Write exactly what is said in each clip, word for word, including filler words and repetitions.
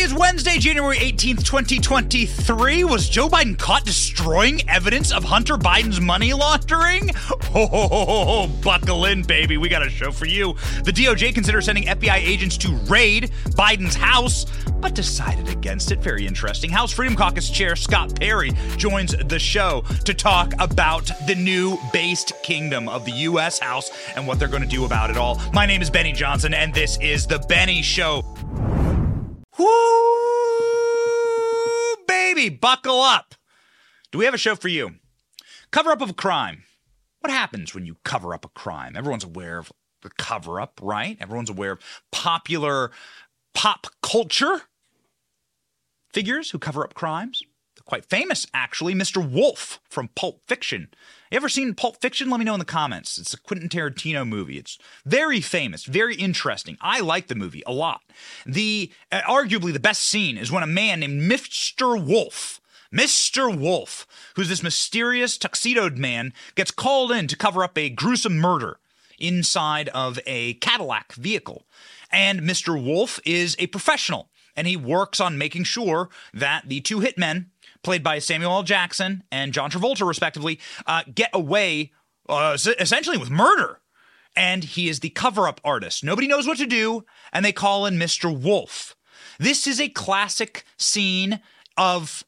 is Wednesday, January eighteenth, twenty twenty-three. Was Joe Biden caught destroying evidence of Hunter Biden's money laundering? Ho, ho, ho, ho, ho. Buckle in, baby. We got a show for you. The D O J considers sending F B I agents to raid Biden's house, but decided against it. Very interesting. House Freedom Caucus Chair Scott Perry joins the show to talk about the new based kingdom of the U S House and what they're going to do about it all. My name is Benny Johnson, and this is The Benny Show. Woo, baby, buckle up. Do we have a show for you? Cover up of a crime. What happens when you cover up a crime? Everyone's aware of the cover up, right? Everyone's aware of popular pop culture figures who cover up crimes. They're quite famous, actually. Mister Wolf from Pulp Fiction. You ever seen Pulp Fiction? Let me know in the comments. It's a Quentin Tarantino movie. It's very famous, very interesting. I like the movie a lot. The uh, arguably the best scene is when a man named Mister Wolf, Mister Wolf, who's this mysterious tuxedoed man, gets called in to cover up a gruesome murder inside of a Cadillac vehicle. And Mister Wolf is a professional, and he works on making sure that the two hitmen, played by Samuel L. Jackson and John Travolta, respectively, uh, get away uh, essentially with murder. And he is the cover-up artist. Nobody knows what to do, and they call in Mister Wolf. This is a classic scene of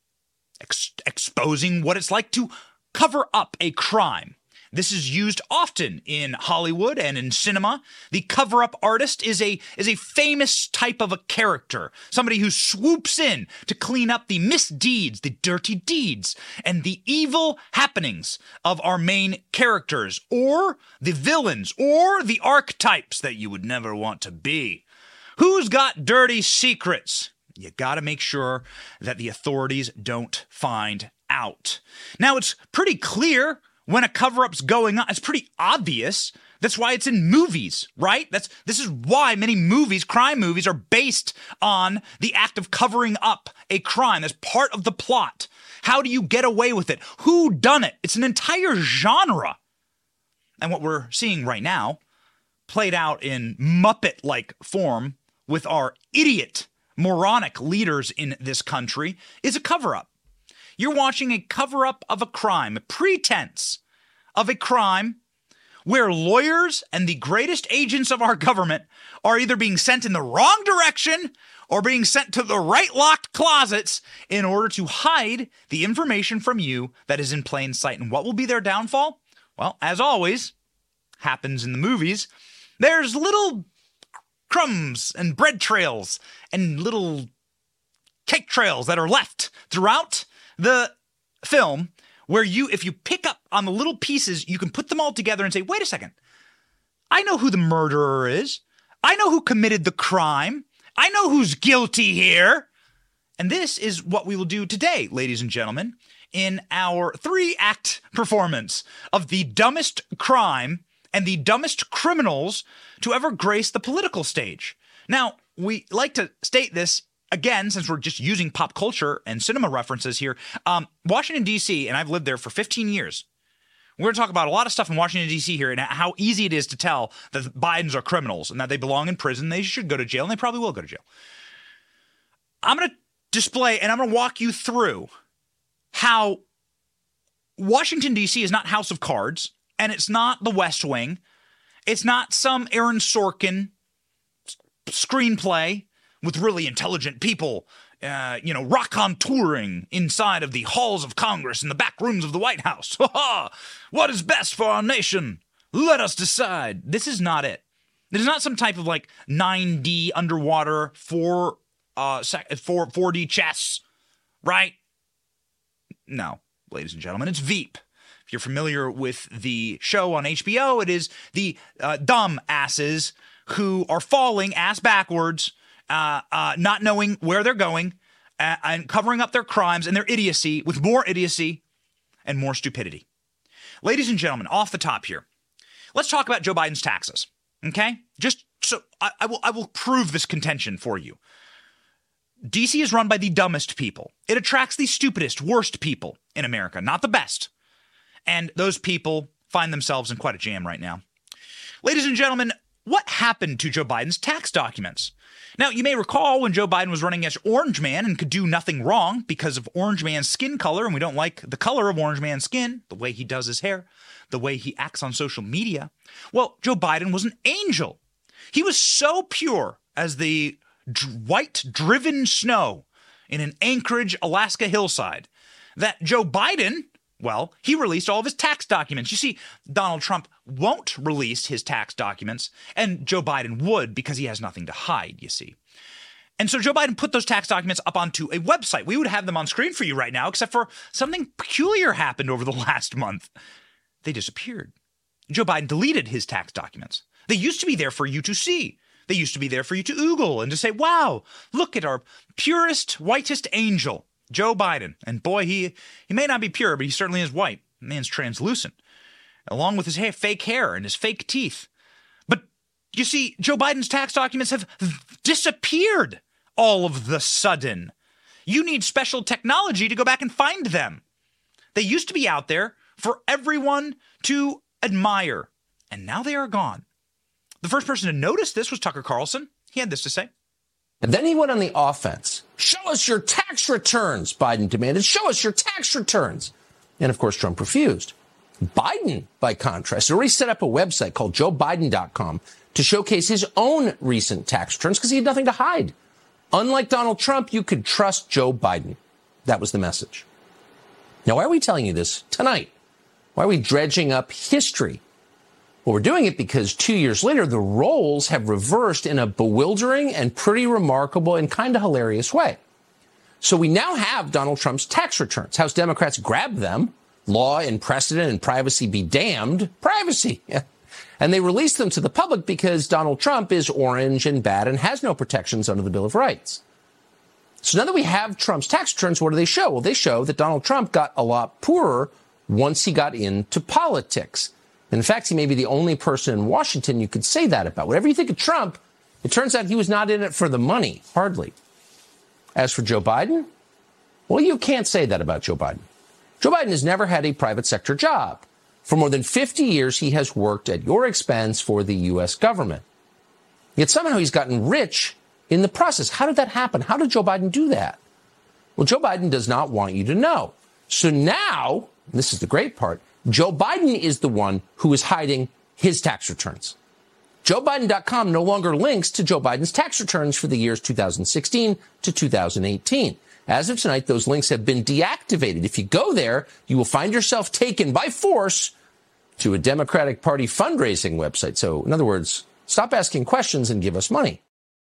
ex- exposing what it's like to cover up a crime. This is used often in Hollywood and in cinema. The cover-up artist is a is a famous type of a character, somebody who swoops in to clean up the misdeeds, the dirty deeds, and the evil happenings of our main characters, or the villains, or the archetypes that you would never want to be. Who's got dirty secrets? You gotta make sure that the authorities don't find out. Now, it's pretty clear when a cover-up's going on. It's pretty obvious. That's why it's in movies, right? That's this is why many movies, crime movies, are based on the act of covering up a crime. That's part of the plot. How do you get away with it? Who done it? It's an entire genre. And what we're seeing right now, played out in Muppet-like form with our idiot, moronic leaders in this country, is a cover-up. You're watching a cover-up of a crime, a pretense of a crime where lawyers and the greatest agents of our government are either being sent in the wrong direction or being sent to the right locked closets in order to hide the information from you that is in plain sight. And what will be their downfall? Well, as always happens in the movies, there's little crumbs and bread trails and little cake trails that are left throughout the film, where you, if you pick up on the little pieces, you can put them all together and say, wait a second, I know who the murderer is. I know who committed the crime. I know who's guilty here. And this is what we will do today, ladies and gentlemen, in our three-act performance of the dumbest crime and the dumbest criminals to ever grace the political stage. Now, we like to state this again, since we're just using pop culture and cinema references here. um, Washington, D C, and I've lived there for fifteen years. We're going to talk about a lot of stuff in Washington, D C here, and how easy it is to tell that the Bidens are criminals and that they belong in prison. They should go to jail, and they probably will go to jail. I'm going to display, and I'm going to walk you through how Washington, D C is not House of Cards, and it's not The West Wing. It's not some Aaron Sorkin screenplay with really intelligent people, uh, you know, raconteuring inside of the halls of Congress and the back rooms of the White House. Ha ha! What is best for our nation? Let us decide. This is not it. It is not some type of like nine D underwater four, uh, four, 4D chess, right? No, ladies and gentlemen, it's Veep. If you're familiar with the show on H B O, it is the uh, dumb asses who are falling ass backwards, Uh, uh, not knowing where they're going, uh, and covering up their crimes and their idiocy with more idiocy and more stupidity. Ladies and gentlemen, off the top here, let's talk about Joe Biden's taxes, okay? Just so I, I will I will prove this contention for you. D C is run by the dumbest people. It attracts the stupidest, worst people in America, not the best. And those people find themselves in quite a jam right now. Ladies and gentlemen, what happened to Joe Biden's tax documents? Now, you may recall when Joe Biden was running as Orange Man and could do nothing wrong because of Orange Man's skin color, and we don't like the color of Orange Man's skin, the way he does his hair, the way he acts on social media. Well, Joe Biden was an angel. He was so pure as the d- white driven snow in an Anchorage, Alaska hillside that Joe Biden, well, he released all of his tax documents. You see, Donald Trump won't release his tax documents, and Joe Biden would because he has nothing to hide, you see. And so Joe Biden put those tax documents up onto a website. We would have them on screen for you right now, except for something peculiar happened over the last month. They disappeared. Joe Biden deleted his tax documents. They used to be there for you to see. They used to be there for you to oogle and to say, wow, look at our purest, whitest angel, Joe Biden. And boy, he, he may not be pure, but he certainly is white. The man's translucent, along with his hair, fake hair and his fake teeth. But you see, Joe Biden's tax documents have disappeared all of the sudden. You need special technology to go back and find them. They used to be out there for everyone to admire, and now they are gone. The first person to notice this was Tucker Carlson. He had this to say. And then he went on the offense. Show us your tax returns, Biden demanded. Show us your tax returns. And of course, Trump refused. Biden, by contrast, already set up a website called joe biden dot com to showcase his own recent tax returns because he had nothing to hide. Unlike Donald Trump, you could trust Joe Biden. That was the message. Now, why are we telling you this tonight? Why are we dredging up history? Well, we're doing it because two years later, the roles have reversed in a bewildering and pretty remarkable and kind of hilarious way. So we now have Donald Trump's tax returns. House Democrats grabbed them. Law and precedent and privacy be damned. Privacy. And they released them to the public because Donald Trump is orange and bad and has no protections under the Bill of Rights. So now that we have Trump's tax returns, what do they show? Well, they show that Donald Trump got a lot poorer once he got into politics. In fact, he may be the only person in Washington you could say that about. Whatever you think of Trump, it turns out he was not in it for the money, hardly. As for Joe Biden, well, you can't say that about Joe Biden. Joe Biden has never had a private sector job. For more than fifty years, he has worked at your expense for the U S government. Yet somehow he's gotten rich in the process. How did that happen? How did Joe Biden do that? Well, Joe Biden does not want you to know. So now, and this is the great part, Joe Biden is the one who is hiding his tax returns. joe biden dot com no longer links to Joe Biden's tax returns for the years two thousand sixteen to two thousand eighteen. As of tonight, those links have been deactivated. If you go there, you will find yourself taken by force to a Democratic Party fundraising website. So, in other words, stop asking questions and give us money.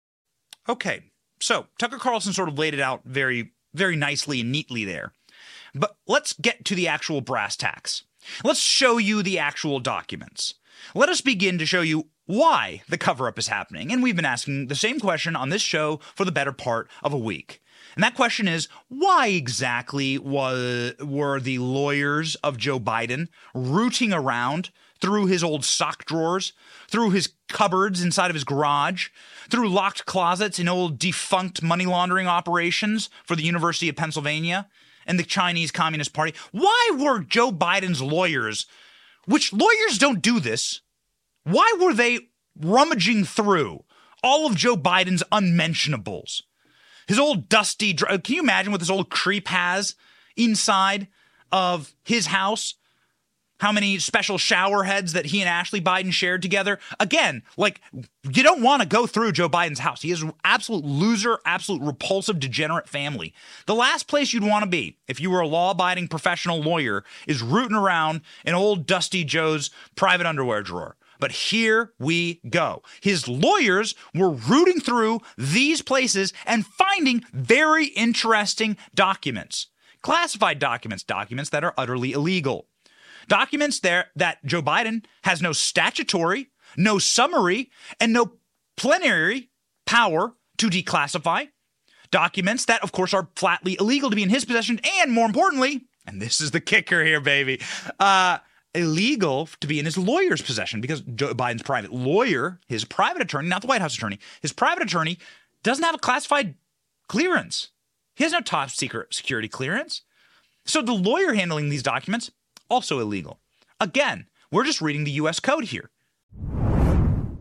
Okay, so Tucker Carlson sort of laid it out very, very nicely and neatly there. But let's get to the actual brass tacks. Let's show you the actual documents. Let us begin to show you why the cover-up is happening. And we've been asking the same question on this show for the better part of a week. And that question is, why exactly was, were the lawyers of Joe Biden rooting around through his old sock drawers, through his cupboards inside of his garage, through locked closets in old defunct money laundering operations for the University of Pennsylvania and the Chinese Communist Party? Why were Joe Biden's lawyers, which lawyers don't do this, why were they rummaging through all of Joe Biden's unmentionables? His old dusty, can you imagine what this old creep has inside of his house? How many special shower heads that he and Ashley Biden shared together? Again, like, you don't want to go through Joe Biden's house. He is an absolute loser, absolute repulsive, degenerate family. The last place you'd want to be, if you were a law-abiding professional lawyer, is rooting around in old Dusty Joe's private underwear drawer. But here we go. His lawyers were rooting through these places and finding very interesting documents. Classified documents, documents that are utterly illegal. Documents there that Joe Biden has no statutory, no summary, and no plenary power to declassify. Documents that, of course, are flatly illegal to be in his possession, and more importantly, and this is the kicker here, baby, uh, illegal to be in his lawyer's possession, because Joe Biden's private lawyer, his private attorney, not the White House attorney, his private attorney doesn't have a classified clearance. He has no top secret security clearance. So the lawyer handling these documents, also illegal. Again, we're just reading the U S code here.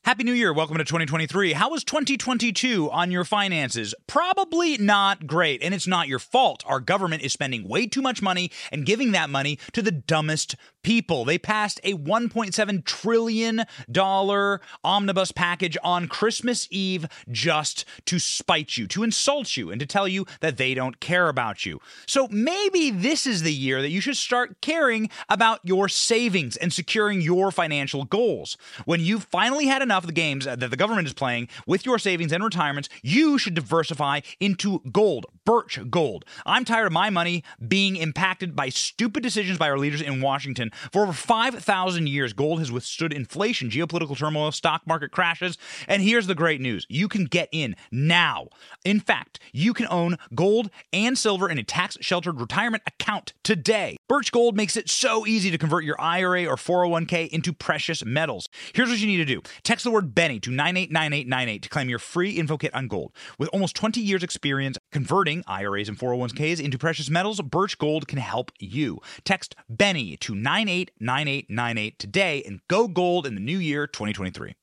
Happy New Year. Welcome to twenty twenty-three. How was twenty twenty-two on your finances? Probably not great, and it's not your fault. Our government is spending way too much money and giving that money to the dumbest people. They passed a one point seven trillion dollars omnibus package on Christmas Eve just to spite you, to insult you, and to tell you that they don't care about you. So maybe this is the year that you should start caring about your savings and securing your financial goals. When you've finally had enough of the games that the government is playing with your savings and retirements, you should diversify into gold, Birch Gold. I'm tired of my money being impacted by stupid decisions by our leaders in Washington. For over five thousand years, gold has withstood inflation, geopolitical turmoil, stock market crashes, and here's the great news. You can get in now. In fact, you can own gold and silver in a tax-sheltered retirement account today. Birch Gold makes it so easy to convert your I R A or four oh one k into precious metals. Here's what you need to do. Text the word Benny to nine eight nine eight nine eight to claim your free info kit on gold. With almost twenty years experience converting I R As and four oh one k's into precious metals, Birch Gold can help you. Text Benny to nine eight nine eight nine eight today and go gold in the new year twenty twenty-three.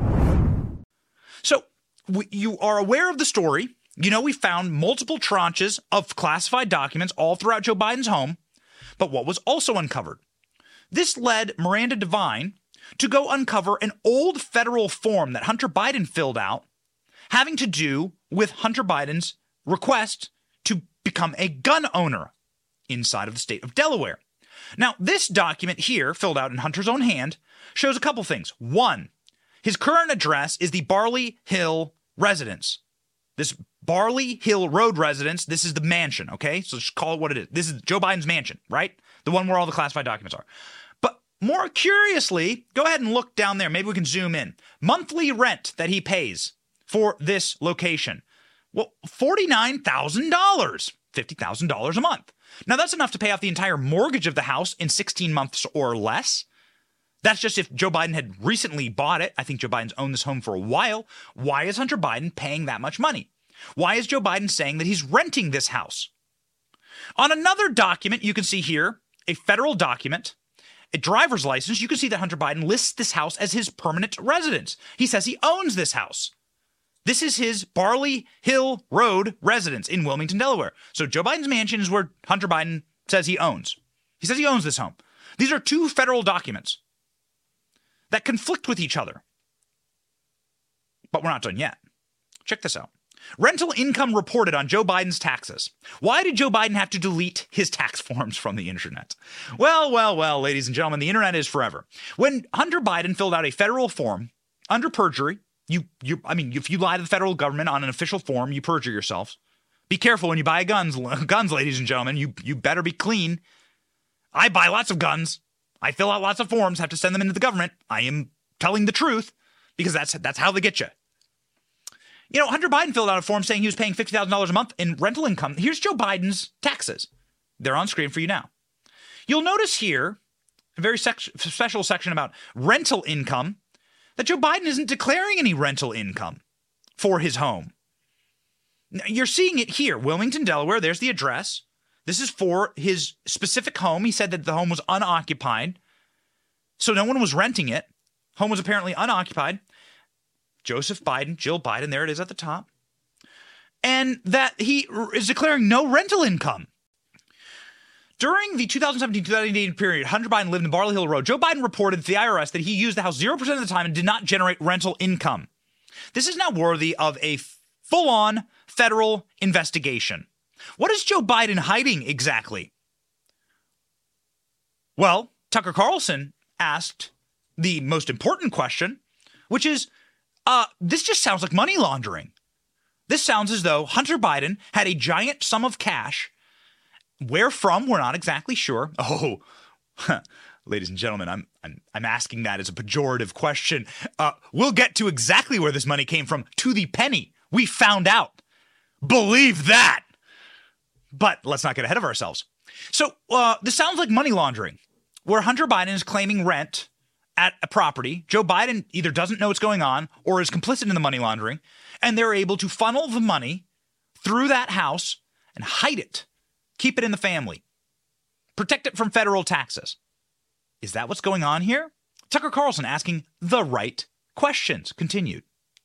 So, we, you are aware of the story. You know we found multiple tranches of classified documents all throughout Joe Biden's home. But what was also uncovered? This led Miranda Devine to go uncover an old federal form that Hunter Biden filled out having to do with Hunter Biden's request to become a gun owner inside of the state of Delaware. Now, this document here, filled out in Hunter's own hand, shows a couple things. One, his current address is the Barley Hill residence. This Barley Hill Road residence, this is the mansion, okay? So just call it what it is. This is Joe Biden's mansion, right? The one where all the classified documents are. But more curiously, go ahead and look down there. Maybe we can zoom in. Monthly rent that he pays for this location. Well, forty-nine thousand dollars, fifty thousand dollars a month. Now, that's enough to pay off the entire mortgage of the house in sixteen months or less. That's just if Joe Biden had recently bought it. I think Joe Biden's owned this home for a while. Why is Hunter Biden paying that much money? Why is Joe Biden saying that he's renting this house? On another document, you can see here, a federal document, a driver's license, you can see that Hunter Biden lists this house as his permanent residence. He says he owns this house. This is his Barley Hill Road residence in Wilmington, Delaware. So Joe Biden's mansion is where Hunter Biden says he owns. He says he owns this home. These are two federal documents that conflict with each other. But we're not done yet. Check this out. Rental income reported on Joe Biden's taxes. Why did Joe Biden have to delete his tax forms from the internet? Well, well, well, ladies and gentlemen, the internet is forever. When Hunter Biden filled out a federal form under perjury, you, you, I mean, if you lie to the federal government on an official form, you perjure yourself. Be careful when you buy guns, guns, ladies and gentlemen. You, you better be clean. I buy lots of guns. I fill out lots of forms, have to send them into the government. I am telling the truth because that's that's how they get you. You know, Hunter Biden filled out a form saying he was paying fifty thousand dollars a month in rental income. Here's Joe Biden's taxes. They're on screen for you now. You'll notice here a very sec- special section about rental income that Joe Biden isn't declaring any rental income for his home. Now, you're seeing it here, Wilmington, Delaware. There's the address. This is for his specific home. He said that the home was unoccupied, so no one was renting it. Home was apparently unoccupied. Joseph Biden, Jill Biden, there it is at the top. And that he is declaring no rental income. During the two thousand seventeen to two thousand eighteen period, Hunter Biden lived in Barley Hill Road. Joe Biden reported to the I R S that he used the house zero percent of the time and did not generate rental income. This is now worthy of a full-on federal investigation. What is Joe Biden hiding exactly? Well, Tucker Carlson asked the most important question, which is, uh, this just sounds like money laundering. This sounds as though Hunter Biden had a giant sum of cash. Where from, we're not exactly sure. Oh, ladies and gentlemen, I'm, I'm I'm asking that as a pejorative question. Uh, we'll get to exactly where this money came from to the penny. We found out. Believe that. But let's not get ahead of ourselves. So uh, this sounds like money laundering, where Hunter Biden is claiming rent at a property. Joe Biden either doesn't know what's going on or is complicit in the money laundering, and they're able to funnel the money through that house and hide it, keep it in the family, protect it from federal taxes. Is that what's going on here? Tucker Carlson asking the right questions continued.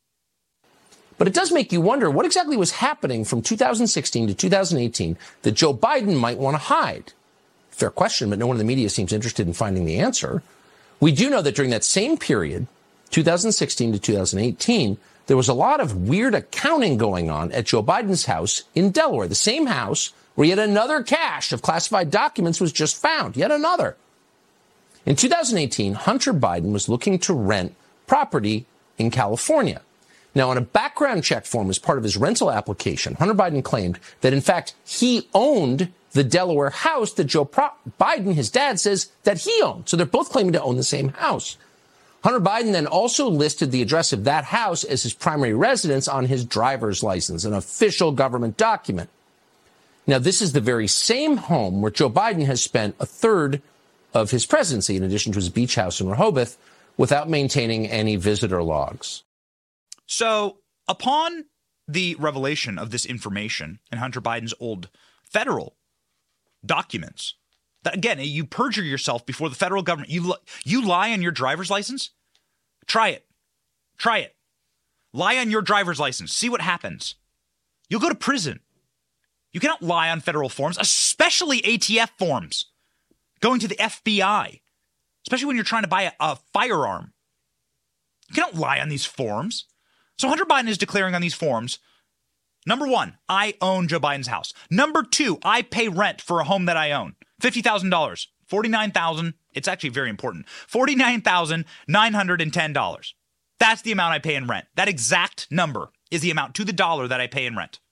But it does make you wonder what exactly was happening from two thousand sixteen to two thousand eighteen that Joe Biden might want to hide. Fair question, but no one in the media seems interested in finding the answer. We do know that during that same period, two thousand sixteen to two thousand eighteen, there was a lot of weird accounting going on at Joe Biden's house in Delaware, the same house where yet another cache of classified documents was just found, yet another. In two thousand eighteen, Hunter Biden was looking to rent property in California. Now, on a background check form as part of his rental application, Hunter Biden claimed that, in fact, he owned the Delaware house that Joe Pro- Biden, his dad, says that he owned. So they're both claiming to own the same house. Hunter Biden then also listed the address of that house as his primary residence on his driver's license, an official government document. Now, this is the very same home where Joe Biden has spent a third of his presidency, in addition to his beach house in Rehoboth, without maintaining any visitor logs. So, upon the revelation of this information in Hunter Biden's old federal documents, that again, you perjure yourself before the federal government. You li- you lie on your driver's license? Try it. Try it. Lie on your driver's license. See what happens. You'll go to prison. You cannot lie on federal forms, especially A T F forms. Going to the F B I, especially when you're trying to buy a, a firearm. You cannot lie on these forms. So Hunter Biden is declaring on these forms, number one, I own Joe Biden's house. Number two, I pay rent for a home that I own. fifty thousand dollars, forty-nine thousand dollars. It's actually very important. forty-nine thousand nine hundred ten dollars. That's the amount I pay in rent. That exact number is the amount to the dollar that I pay in rent.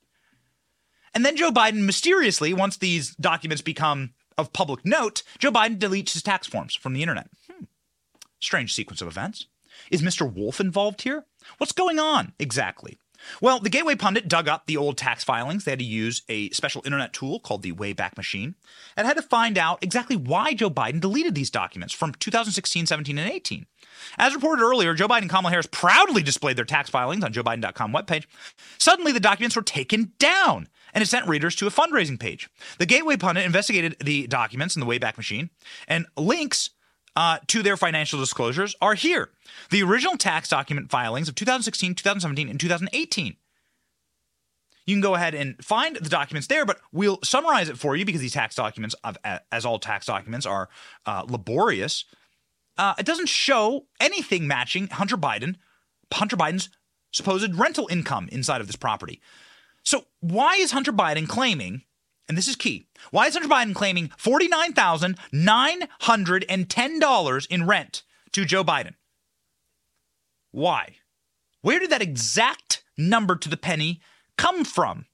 And then Joe Biden mysteriously, once these documents become of public note, Joe Biden deletes his tax forms from the internet. Hmm. Strange sequence of events. Is Mister Wolf involved here? What's going on exactly? Well, the Gateway Pundit dug up the old tax filings. They had to use a special internet tool called the Wayback Machine and had to find out exactly why Joe Biden deleted these documents from two thousand sixteen, seventeen, and eighteen. As reported earlier, Joe Biden and Kamala Harris proudly displayed their tax filings on joe biden dot com webpage. Suddenly, the documents were taken down, and it sent readers to a fundraising page. The Gateway Pundit investigated the documents in the Wayback Machine, and links Uh, to their financial disclosures are here. The original tax document filings of two thousand sixteen, two thousand seventeen, and two thousand eighteen. You can go ahead and find the documents there, but we'll summarize it for you because these tax documents, as all tax documents, are uh, laborious. Uh, it doesn't show anything matching Hunter Biden, Hunter Biden's supposed rental income inside of this property. So why is Hunter Biden claiming, and this is key, why is Hunter Biden claiming forty-nine thousand nine hundred ten dollars in rent to Joe Biden? Why? Where did that exact number to the penny come from?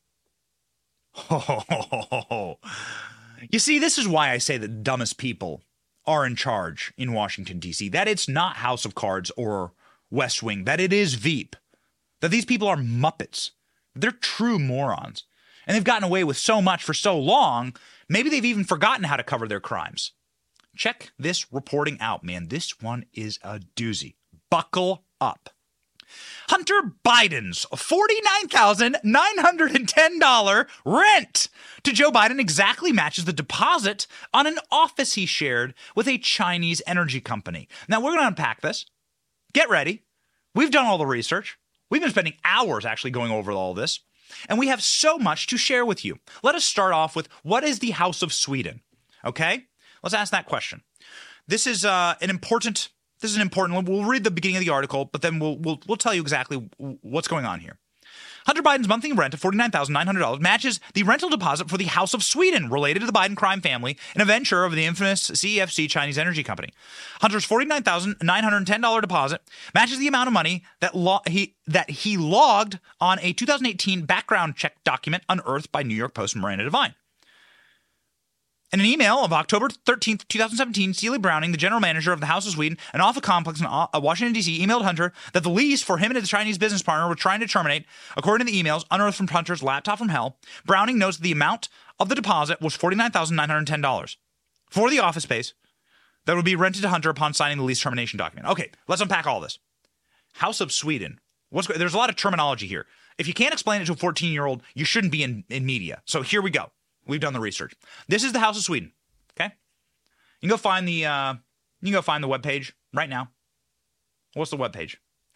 Oh, you see, this is why I say that the dumbest people are in charge in Washington, D C, that it's not House of Cards or West Wing, that it is Veep, that these people are Muppets. They're true morons. And they've gotten away with so much for so long, maybe they've even forgotten how to cover their crimes. Check this reporting out, man. This one is a doozy. Buckle up. Hunter Biden's forty-nine thousand nine hundred ten dollars rent to Joe Biden exactly matches the deposit on an office he shared with a Chinese energy company. Now, we're going to unpack this. Get ready. We've done all the research. We've been spending hours actually going over all this. And we have so much to share with you. Let us start off with, what is the House of Sweden? Okay? Let's ask that question. This is uh, an important, this is an important one. We'll read the beginning of the article, but then we'll, we'll, we'll tell you exactly what's going on here. Hunter Biden's monthly rent of forty-nine thousand nine hundred dollars matches the rental deposit for the House of Sweden related to the Biden crime family and a venture of the infamous C E F C Chinese energy company. Hunter's forty-nine thousand nine hundred ten dollars deposit matches the amount of money that lo- he that he logged on a two thousand eighteen background check document unearthed by New York Post Miranda Devine. In an email of October thirteenth, twenty seventeen, Celia Browning, the general manager of the House of Sweden, an office complex in Washington, D C, emailed Hunter that the lease for him and his Chinese business partner were trying to terminate. According to the emails unearthed from Hunter's laptop from hell, Browning notes that the amount of the deposit was forty-nine thousand nine hundred ten dollars for the office space that would be rented to Hunter upon signing the lease termination document. Okay, let's unpack all this. House of Sweden. What's, there's a lot of terminology here. If you can't explain it to a fourteen-year-old, you shouldn't be in, in media. So here we go. We've done the research. This is the House of Sweden, okay? You can go find the uh, you can go find the webpage right now. What's the webpage?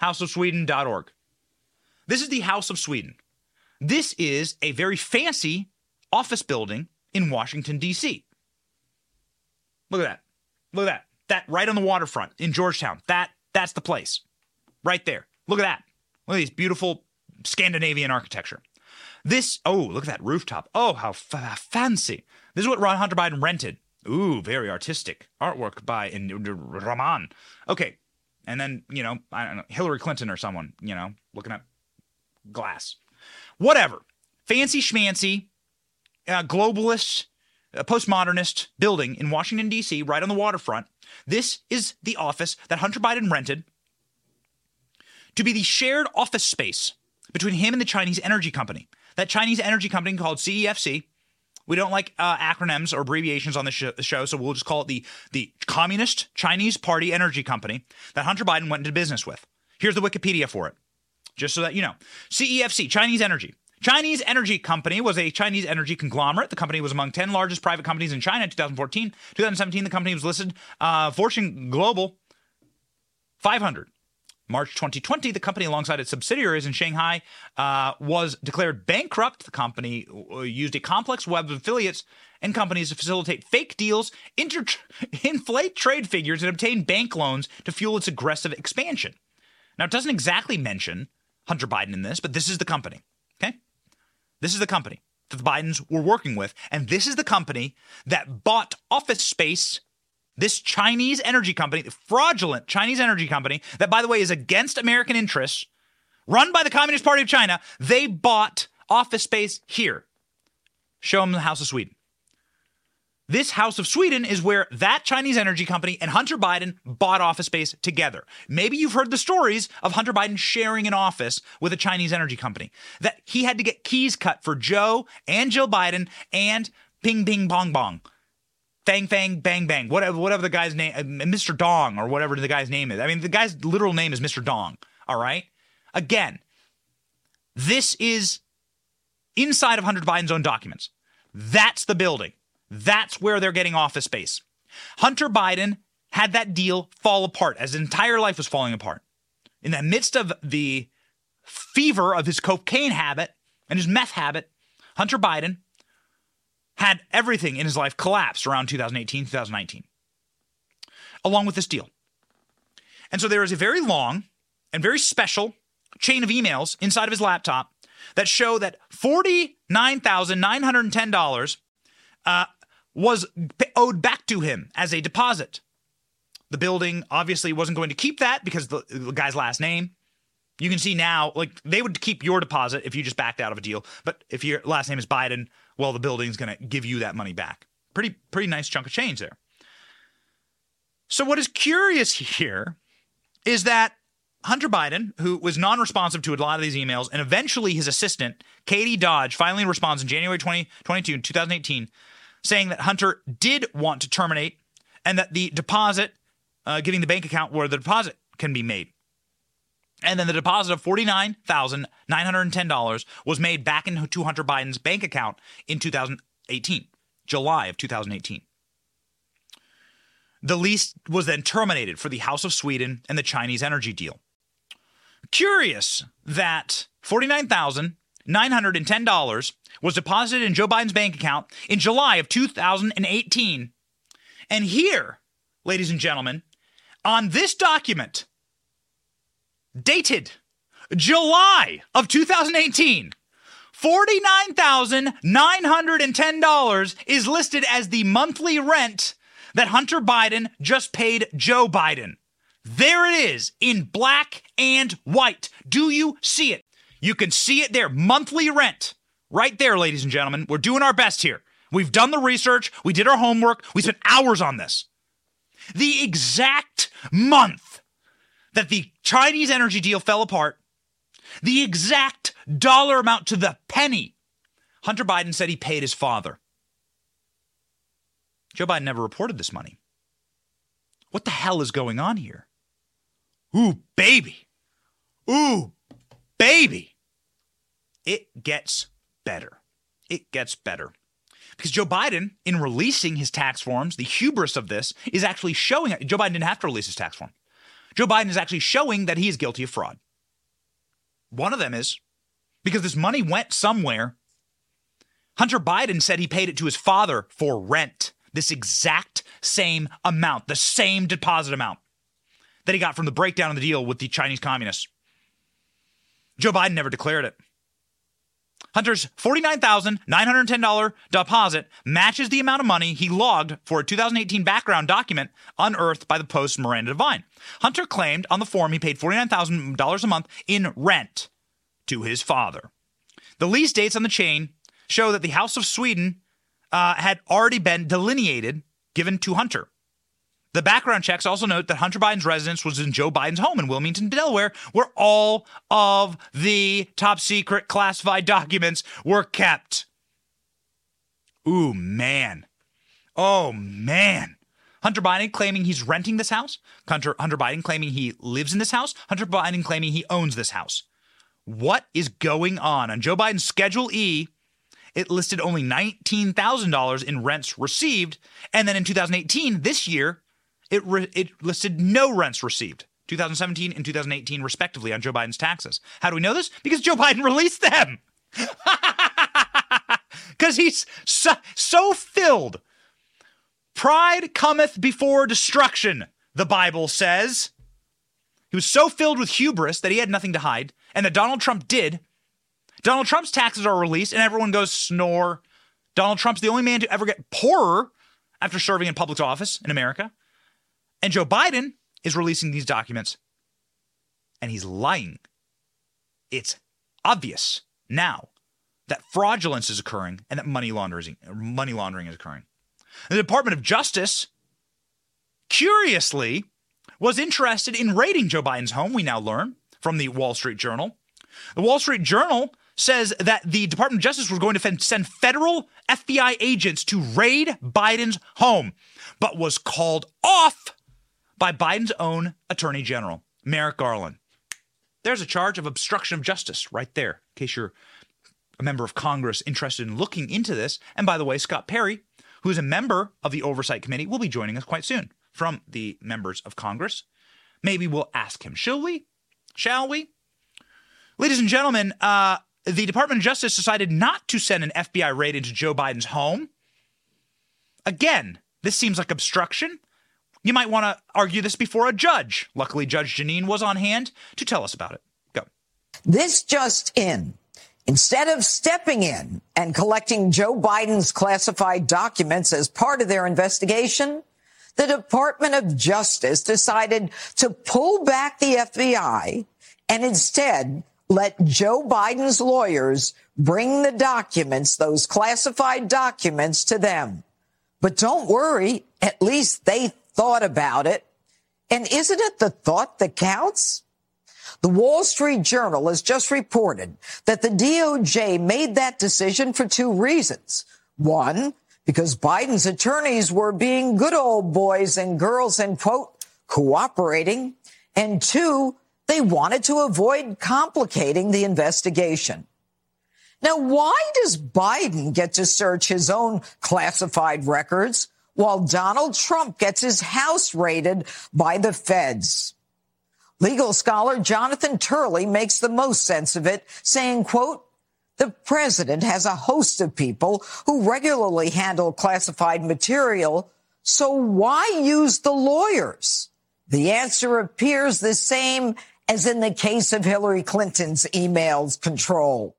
house of sweden dot org. This is the House of Sweden. This is a very fancy office building in Washington, D C. Look at that. Look at that. That right on the waterfront in Georgetown. That That's the place. Right there. Look at that. Look at these beautiful Scandinavian architecture. This, oh, look at that rooftop. Oh, how f- fancy. This is what Ron Hunter Biden rented. Ooh, very artistic. Artwork by in, Raman. Okay. And then, you know, I don't know, Hillary Clinton or someone, you know, looking at glass. Whatever. Fancy schmancy, uh, globalist, uh, postmodernist building in Washington, D C, right on the waterfront. This is the office that Hunter Biden rented to be the shared office space between him and the Chinese energy company. That Chinese energy company called C E F C. We don't like uh, acronyms or abbreviations on the sh- show, so we'll just call it the, the Communist Chinese Party Energy Company that Hunter Biden went into business with. Here's the Wikipedia for it, just so that you know. C E F C, Chinese Energy. Chinese Energy Company was a Chinese energy conglomerate. The company was among ten largest private companies in China in two thousand fourteen. twenty seventeen, the company was listed uh, Fortune Global five hundred. March twenty twenty, the company, alongside its subsidiaries in Shanghai, uh, was declared bankrupt. The company used a complex web of affiliates and companies to facilitate fake deals, inter- inflate trade figures, and obtain bank loans to fuel its aggressive expansion. Now, it doesn't exactly mention Hunter Biden in this, but this is the company, okay? This is the company that the Bidens were working with, and this is the company that bought office space. This Chinese energy company, the fraudulent Chinese energy company, that, by the way, is against American interests, run by the Communist Party of China, they bought office space here. Show them the House of Sweden. This House of Sweden is where that Chinese energy company and Hunter Biden bought office space together. Maybe you've heard the stories of Hunter Biden sharing an office with a Chinese energy company, that he had to get keys cut for Joe and Jill Biden and Ping Ping Bong Bong. Fang, fang, bang, bang, whatever, whatever the guy's name, Mister Dong, or whatever the guy's name is. I mean, the guy's literal name is Mister Dong, all right? Again, this is inside of Hunter Biden's own documents. That's the building. That's where they're getting office space. Hunter Biden had that deal fall apart as his entire life was falling apart. In the midst of the fever of his cocaine habit and his meth habit, Hunter Biden had everything in his life collapse around two thousand eighteen, two thousand nineteen, along with this deal. And so there is a very long and very special chain of emails inside of his laptop that show that forty-nine thousand nine hundred ten dollars uh, was owed back to him as a deposit. The building obviously wasn't going to keep that because the, the guy's last name. You can see now, like, they would keep your deposit if you just backed out of a deal. But if your last name is Biden, well, the building's going to give you that money back. Pretty, pretty nice chunk of change there. So what is curious here is that Hunter Biden, who was non-responsive to a lot of these emails, and eventually his assistant, Katie Dodge, finally responds in January twenty twenty-two, twenty eighteen, saying that Hunter did want to terminate and that the deposit, uh, giving the bank account where the deposit can be made. And then the deposit of forty-nine thousand nine hundred ten dollars was made back into Hunter Biden's bank account in two thousand eighteen, July of two thousand eighteen. The lease was then terminated for the House of Sweden and the Chinese energy deal. Curious that forty-nine thousand nine hundred ten dollars was deposited in Joe Biden's bank account in July of two thousand eighteen. And here, ladies and gentlemen, on this document, dated July of two thousand eighteen, forty-nine thousand nine hundred ten dollars is listed as the monthly rent that Hunter Biden just paid Joe Biden. There it is in black and white. Do you see it? You can see it there. Monthly rent. Right there, ladies and gentlemen. We're doing our best here. We've done the research. We did our homework. We spent hours on this. The exact month that the Chinese energy deal fell apart, the exact dollar amount to the penny, Hunter Biden said he paid his father. Joe Biden never reported this money. What the hell is going on here? Ooh, baby. Ooh, baby. It gets better. It gets better. Because Joe Biden, in releasing his tax forms, the hubris of this is actually showing it. Joe Biden didn't have to release his tax form. Joe Biden is actually showing that he is guilty of fraud. One of them is because this money went somewhere. Hunter Biden said he paid it to his father for rent. This exact same amount, the same deposit amount that he got from the breakdown of the deal with the Chinese communists. Joe Biden never declared it. Hunter's forty-nine thousand nine hundred ten dollars deposit matches the amount of money he logged for a two thousand eighteen background document unearthed by the Post's Miranda Devine. Hunter claimed on the form he paid forty-nine thousand dollars a month in rent to his father. The lease dates on the chain show that the House of Sweden uh, had already been delineated, given to Hunter. The background checks also note that Hunter Biden's residence was in Joe Biden's home in Wilmington, Delaware, where all of the top secret classified documents were kept. Ooh, man. Oh, man. Hunter Biden claiming he's renting this house. Hunter, Hunter Biden claiming he lives in this house. Hunter Biden claiming he owns this house. What is going on? On Joe Biden's Schedule E, it listed only nineteen thousand dollars in rents received. And then in two thousand eighteen, this year, It, re- it listed no rents received, two thousand seventeen and two thousand eighteen, respectively, on Joe Biden's taxes. How do we know this? Because Joe Biden released them. Because he's so, so filled. Pride cometh before destruction, the Bible says. He was so filled with hubris that he had nothing to hide, and that Donald Trump did. Donald Trump's taxes are released, and everyone goes snore. Donald Trump's the only man to ever get poorer after serving in public office in America. And Joe Biden is releasing these documents, and he's lying. It's obvious now that fraudulence is occurring and that money laundering, money laundering is occurring. The Department of Justice, curiously, was interested in raiding Joe Biden's home, we now learn from the Wall Street Journal. The Wall Street Journal says that the Department of Justice was going to send federal F B I agents to raid Biden's home, but was called off by Biden's own Attorney General, Merrick Garland. There's a charge of obstruction of justice right there, in case you're a member of Congress interested in looking into this. And by the way, Scott Perry, who is a member of the Oversight Committee, will be joining us quite soon from the members of Congress. Maybe we'll ask him. Shall we? Shall we? Ladies and gentlemen, uh, the Department of Justice decided not to send an F B I raid into Joe Biden's home. Again, this seems like obstruction. You might want to argue this before a judge. Luckily, Judge Janine was on hand to tell us about it. Go. This just in. Instead of stepping in and collecting Joe Biden's classified documents as part of their investigation, the Department of Justice decided to pull back the F B I and instead let Joe Biden's lawyers bring the documents, those classified documents, to them. But don't worry, at least they thought about it. And isn't it the thought that counts? The Wall Street Journal has just reported that the D O J made that decision for two reasons. One, because Biden's attorneys were being good old boys and girls and, quote, cooperating. And two, they wanted to avoid complicating the investigation. Now, why does Biden get to search his own classified records while Donald Trump gets his house raided by the feds? Legal scholar Jonathan Turley makes the most sense of it, saying, quote, the president has a host of people who regularly handle classified material, so why use the lawyers? The answer appears the same as in the case of Hillary Clinton's emails control.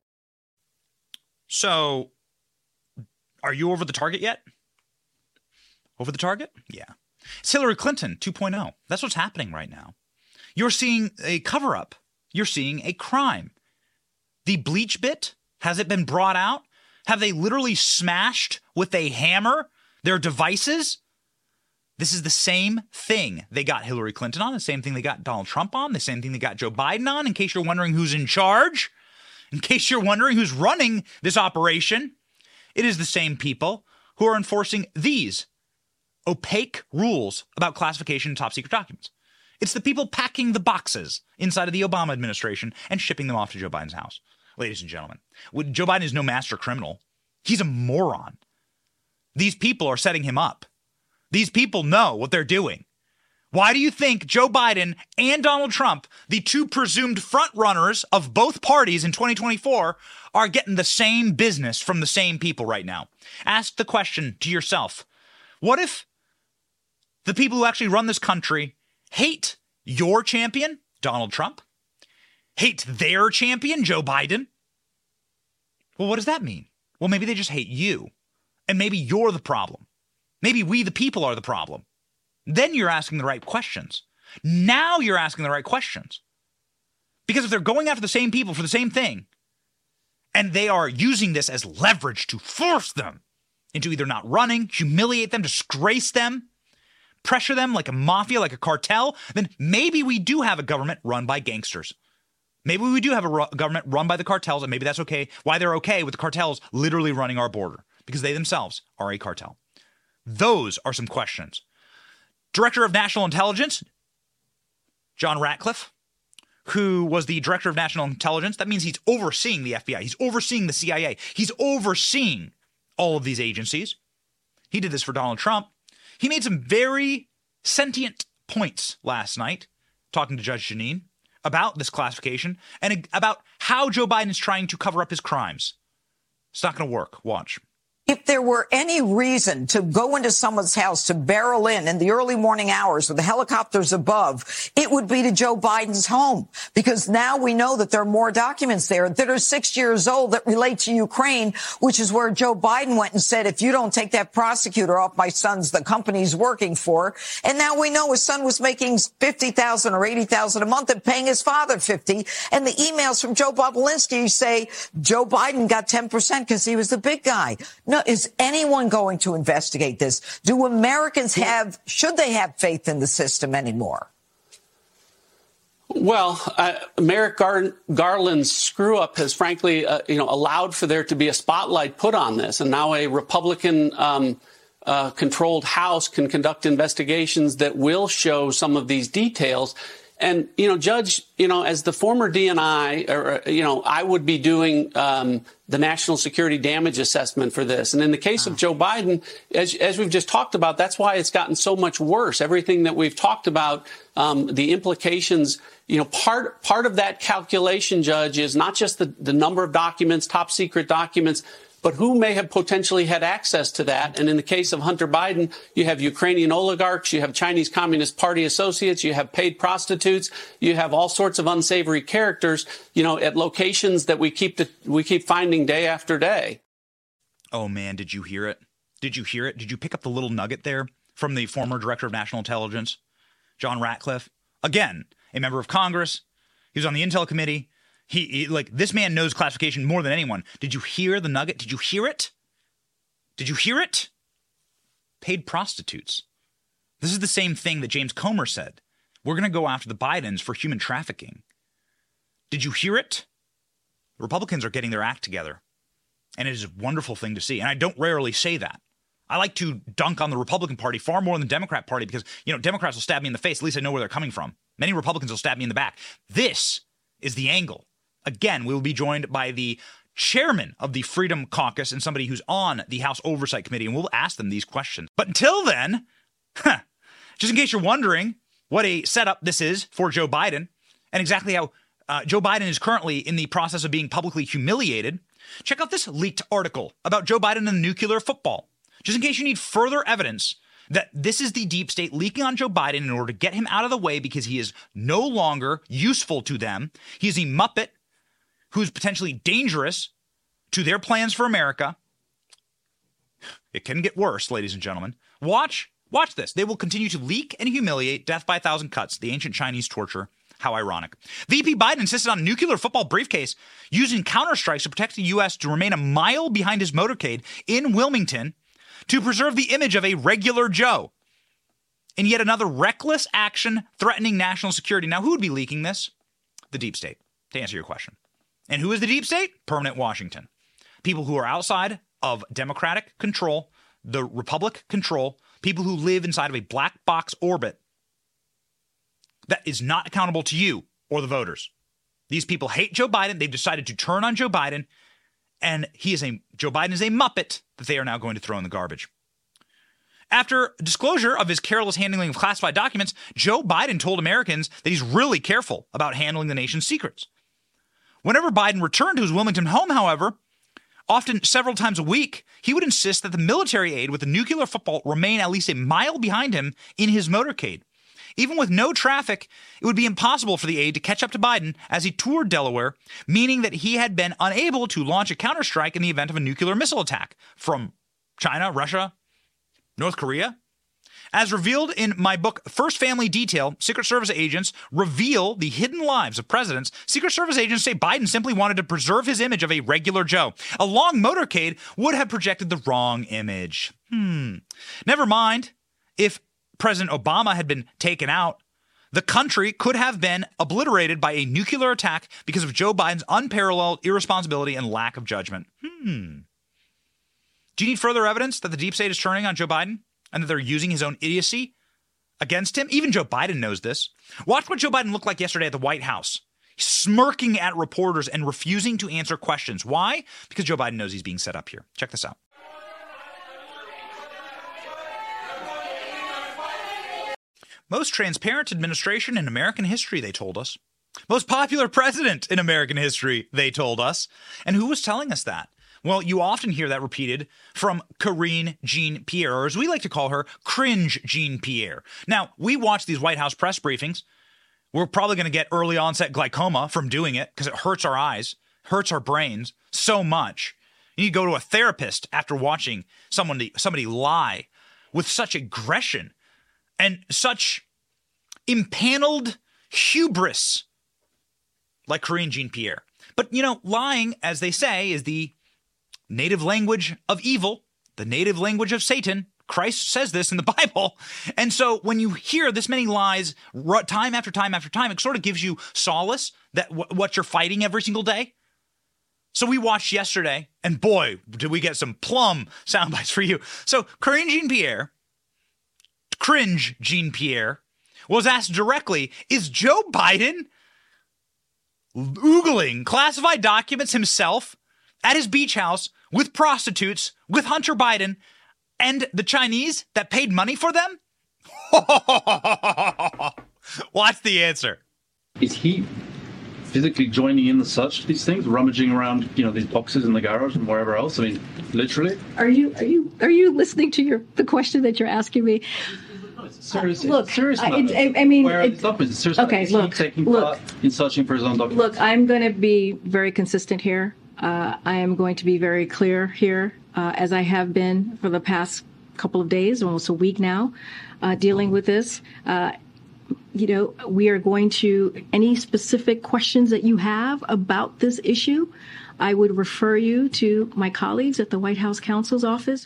So, are you over the target yet? Over the target? Yeah. It's Hillary Clinton two point oh. That's what's happening right now. You're seeing a cover-up. You're seeing a crime. The bleach bit, has it been brought out? Have they literally smashed with a hammer their devices? This is the same thing they got Hillary Clinton on, the same thing they got Donald Trump on, the same thing they got Joe Biden on, in case you're wondering who's in charge, in case you're wondering who's running this operation. It is the same people who are enforcing these opaque rules about classification of top secret documents. It's the people packing the boxes inside of the Obama administration and shipping them off to Joe Biden's house. Ladies and gentlemen, Joe Biden is no master criminal. He's a moron. These people are setting him up. These people know what they're doing. Why do you think Joe Biden and Donald Trump, the two presumed front runners of both parties in twenty twenty-four, are getting the same business from the same people right now? Ask the question to yourself. What if the people who actually run this country hate your champion, Donald Trump, hate their champion, Joe Biden? Well, what does that mean? Well, maybe they just hate you, and maybe you're the problem. Maybe we, the people, are the problem. Then you're asking the right questions. Now you're asking the right questions. Because if they're going after the same people for the same thing, and they are using this as leverage to force them into either not running, humiliate them, disgrace them, pressure them like a mafia, like a cartel, then maybe we do have a government run by gangsters. Maybe we do have a ru- government run by the cartels, and maybe that's okay. Why they're okay with the cartels literally running our border, because they themselves are a cartel. Those are some questions. Director of National Intelligence, John Ratcliffe, who was the Director of National Intelligence. That means he's overseeing the F B I. He's overseeing the C I A. He's overseeing all of these agencies. He did this for Donald Trump. He made some very sentient points last night, talking to Judge Jeanine, about this classification and about how Joe Biden is trying to cover up his crimes. It's not going to work. Watch. If there were any reason to go into someone's house to barrel in in the early morning hours with the helicopters above, it would be to Joe Biden's home, because now we know that there are more documents there that are six years old that relate to Ukraine, which is where Joe Biden went and said, if you don't take that prosecutor off my son's, the company's working for. And now we know his son was making fifty thousand dollars or eighty thousand dollars a month and paying his father fifty. And the emails from Joe Bobulinski say Joe Biden got ten percent because he was the big guy. No, is anyone going to investigate this? Do Americans have, should they have faith in the system anymore? Well, uh, Merrick Gar- Garland's screw up has frankly, uh, you know, allowed for there to be a spotlight put on this. And now a Republican um, uh, controlled House can conduct investigations that will show some of these details. And, you know, Judge, you know, as the former D N I, or, you know, I would be doing um, the national security damage assessment for this. And in the case of Joe Biden, as, as we've just talked about, that's why it's gotten so much worse. Everything that we've talked about, um, the implications, you know, part part of that calculation, Judge, is not just the, the number of documents, top secret documents, but who may have potentially had access to that. And in the case of Hunter Biden, you have Ukrainian oligarchs, you have Chinese Communist Party associates, you have paid prostitutes, you have all sorts of unsavory characters, you know, at locations that we keep to, we keep finding day after day. Oh, man, did you hear it? Did you hear it? Did you pick up the little nugget there from the former Director of National Intelligence, John Ratcliffe? Again, a member of Congress. He was on the Intel Committee. He, he, like, this man knows classification more than anyone. Did you hear the nugget? Did you hear it? Did you hear it? Paid prostitutes. This is the same thing that James Comer said. We're going to go after the Bidens for human trafficking. Did you hear it? The Republicans are getting their act together. And it is a wonderful thing to see. And I don't rarely say that. I like to dunk on the Republican Party far more than the Democrat Party because, you know, Democrats will stab me in the face. At least I know where they're coming from. Many Republicans will stab me in the back. This is the angle. Again, we will be joined by the chairman of the Freedom Caucus and somebody who's on the House Oversight Committee, and we'll ask them these questions. But until then, huh, just in case you're wondering what a setup this is for Joe Biden and exactly how uh, Joe Biden is currently in the process of being publicly humiliated, check out this leaked article about Joe Biden and nuclear football. Just in case you need further evidence that this is the deep state leaking on Joe Biden in order to get him out of the way because he is no longer useful to them. He is a Muppet who's potentially dangerous to their plans for America. It can get worse, ladies and gentlemen. Watch, watch this. They will continue to leak and humiliate death by a thousand cuts, the ancient Chinese torture. How ironic. V P Biden insisted on a nuclear football briefcase using counterstrikes to protect the U S to remain a mile behind his motorcade in Wilmington to preserve the image of a regular Joe. In yet another reckless action threatening national security. Now, who would be leaking this? The deep state, to answer your question. And who is the deep state? Permanent Washington. People who are outside of democratic control, the republic control, people who live inside of a black box orbit that is not accountable to you or the voters. These people hate Joe Biden. They've decided to turn on Joe Biden, and he is a Joe Biden is a Muppet that they are now going to throw in the garbage. After disclosure of his careless handling of classified documents, Joe Biden told Americans that he's really careful about handling the nation's secrets. Whenever Biden returned to his Wilmington home, however, often several times a week, he would insist that the military aide with the nuclear football remain at least a mile behind him in his motorcade. Even with no traffic, it would be impossible for the aide to catch up to Biden as he toured Delaware, meaning that he had been unable to launch a counterstrike in the event of a nuclear missile attack from China, Russia, North Korea. As revealed in my book, First Family Detail, Secret Service agents reveal the hidden lives of presidents. Secret Service agents say Biden simply wanted to preserve his image of a regular Joe. A long motorcade would have projected the wrong image. Hmm. Never mind. If President Obama had been taken out, the country could have been obliterated by a nuclear attack because of Joe Biden's unparalleled irresponsibility and lack of judgment. Hmm. Do you need further evidence that the deep state is turning on Joe Biden and that they're using his own idiocy against him? Even Joe Biden knows this. Watch what Joe Biden looked like yesterday at the White House, smirking at reporters and refusing to answer questions. Why? Because Joe Biden knows he's being set up here. Check this out. Most transparent administration in American history, they told us. Most popular president in American history, they told us. And who was telling us that? Well, you often hear that repeated from Karine Jean-Pierre, or as we like to call her, Cringe Jean-Pierre. Now, we watch these White House press briefings. We're probably going to get early onset glaucoma from doing it because it hurts our eyes, hurts our brains so much. You need to go to a therapist after watching someone somebody lie with such aggression and such impaneled hubris like Karine Jean-Pierre. But, you know, lying, as they say, is the native language of evil, the native language of Satan. Christ says this in the Bible. And so when you hear this many lies time after time after time, it sort of gives you solace that w- what you're fighting every single day. So we watched yesterday, and boy, did we get some plum sound bites for you. So Karine Jean-Pierre, Cringe Jean-Pierre, was asked directly, is Joe Biden oogling classified documents himself at his beach house with prostitutes, with Hunter Biden, and the Chinese that paid money for them? What's the answer? Is he physically joining in such these things, rummaging around, you know, these boxes in the garage and wherever else? I mean, literally. Are you are you are you listening to your the question that you're asking me? Seriously, uh, look, serious I, I, I mean, where are it, these documents? Seriously, okay, is look, he taking look, part in searching for his own documents? Look, I'm going to be very consistent here. Uh, I am going to be very clear here, uh, as I have been for the past couple of days, almost a week now, uh, dealing with this. Uh, you know, we are going to, any specific questions that you have about this issue, I would refer you to my colleagues at the White House counsel's office.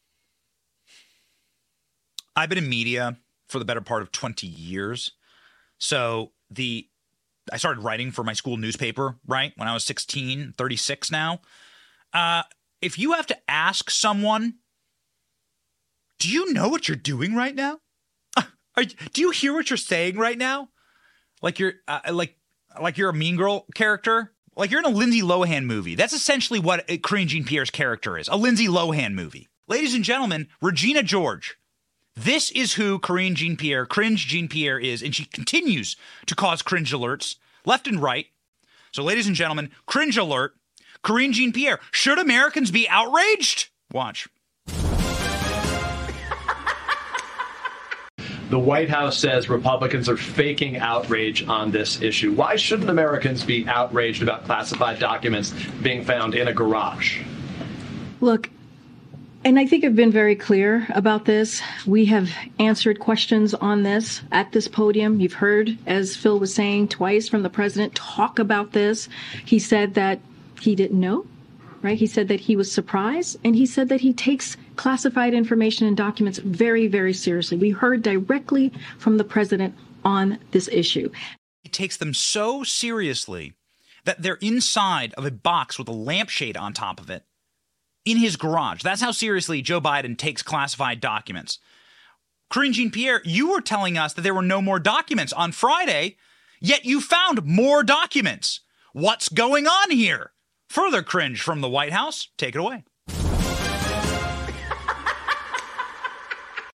I've been in media for the better part of twenty years. So the I started writing for my school newspaper, right, when I was sixteen, thirty-six now. Uh, if you have to ask someone, do you know what you're doing right now? Are, do you hear what you're saying right now? Like you're uh, like like you're a Mean Girl character? Like you're in a Lindsay Lohan movie. That's essentially what Karine Jean-Pierre's character is, a Lindsay Lohan movie. Ladies and gentlemen, Regina George. This is who Karine Jean-Pierre, Cringe Jean-Pierre is, and she continues to cause cringe alerts left and right. So, ladies and gentlemen, cringe alert, Karine Jean-Pierre. Should Americans be outraged? Watch. The White House says Republicans are faking outrage on this issue. Why shouldn't Americans be outraged about classified documents being found in a garage? Look, and I think I've been very clear about this. We have answered questions on this at this podium. You've heard, as Phil was saying, twice from the president talk about this. He said that he didn't know, right? He said that he was surprised, and he said that he takes classified information and documents very, very seriously. We heard directly from the president on this issue. He takes them so seriously that they're inside of a box with a lampshade on top of it in his garage. That's how seriously Joe Biden takes classified documents. Karine Jean-Pierre, you were telling us that there were no more documents on Friday, yet you found more documents. What's going on here? Further cringe from the White House. Take it away.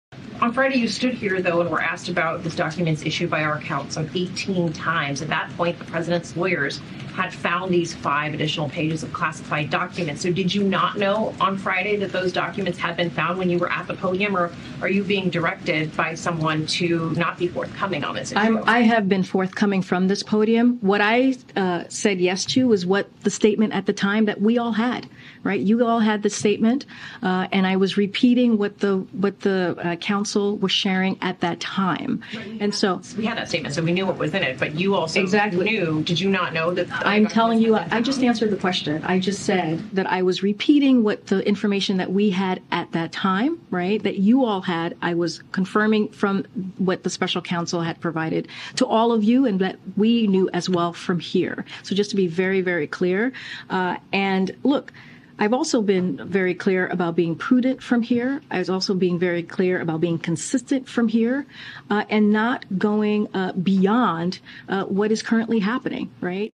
On Friday, you stood here, though, and were asked about these documents issued by our account some eighteen times. At that point, the president's lawyers had found these five additional pages of classified documents. So did you not know on Friday that those documents had been found when you were at the podium, or are you being directed by someone to not be forthcoming on this issue? I'm, I have been forthcoming from this podium. What I uh, said yes to was what the statement at the time that we all had, right? You all had the statement, uh, and I was repeating what the what the uh, council was sharing at that time. Right, and so we had that statement, so we knew what was in it, but you also exactly. knew. Did you not know that? I'm telling you, I just answered the question. I just said that I was repeating what the information that we had at that time, right, that you all had. I was confirming from what the special counsel had provided to all of you, and that we knew as well from here. So just to be very, very clear. Uh, and look, I've also been very clear about being prudent from here. I was also being very clear about being consistent from here, uh, and not going uh, beyond uh, what is currently happening, right?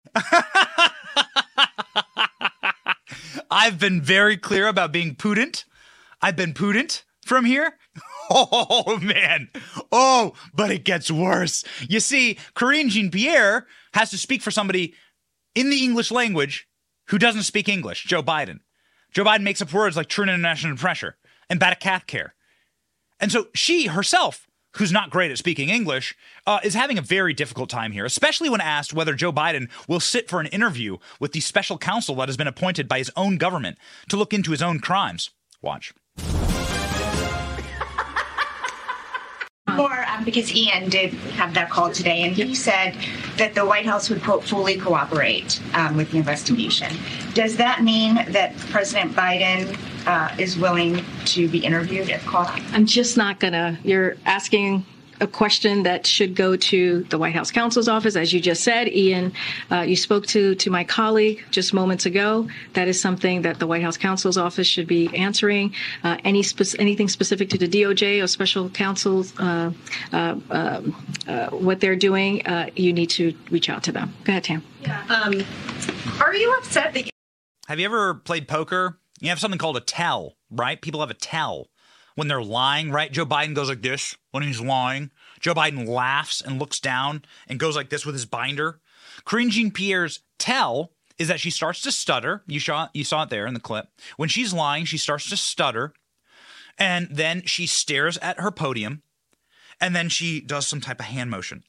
I've been very clear about being prudent. I've been prudent from here. Oh, man. Oh, but it gets worse. You see, Karine Jean-Pierre has to speak for somebody in the English language who doesn't speak English, Joe Biden. Joe Biden makes up words like true international pressure and Batakath care. And so she herself, who's not great at speaking English, uh, is having a very difficult time here, especially when asked whether Joe Biden will sit for an interview with the special counsel that has been appointed by his own government to look into his own crimes. Watch. More, um, because Ian did have that call today, and he said that the White House would, quote, fully cooperate um, with the investigation. Does that mean that President Biden uh, is willing to be interviewed if called? I'm just not gonna. You're asking a question that should go to the White House counsel's office. As you just said, Ian, uh, you spoke to, to my colleague just moments ago. That is something that the White House counsel's office should be answering. Uh, any spe- anything specific to the D O J or special counsel's, uh, uh, uh, uh, what they're doing, uh, you need to reach out to them. Go ahead, Tam. Yeah. Um, are you upset that you- Have you ever played poker? You have something called a tell, right? People have a tell when they're lying, right? Joe Biden goes like this when he's lying. Joe Biden laughs and looks down and goes like this with his binder. Karine Jean-Pierre's tell is that she starts to stutter. You saw, you saw it there in the clip. When she's lying, she starts to stutter. And then she stares at her podium. And then she does some type of hand motion.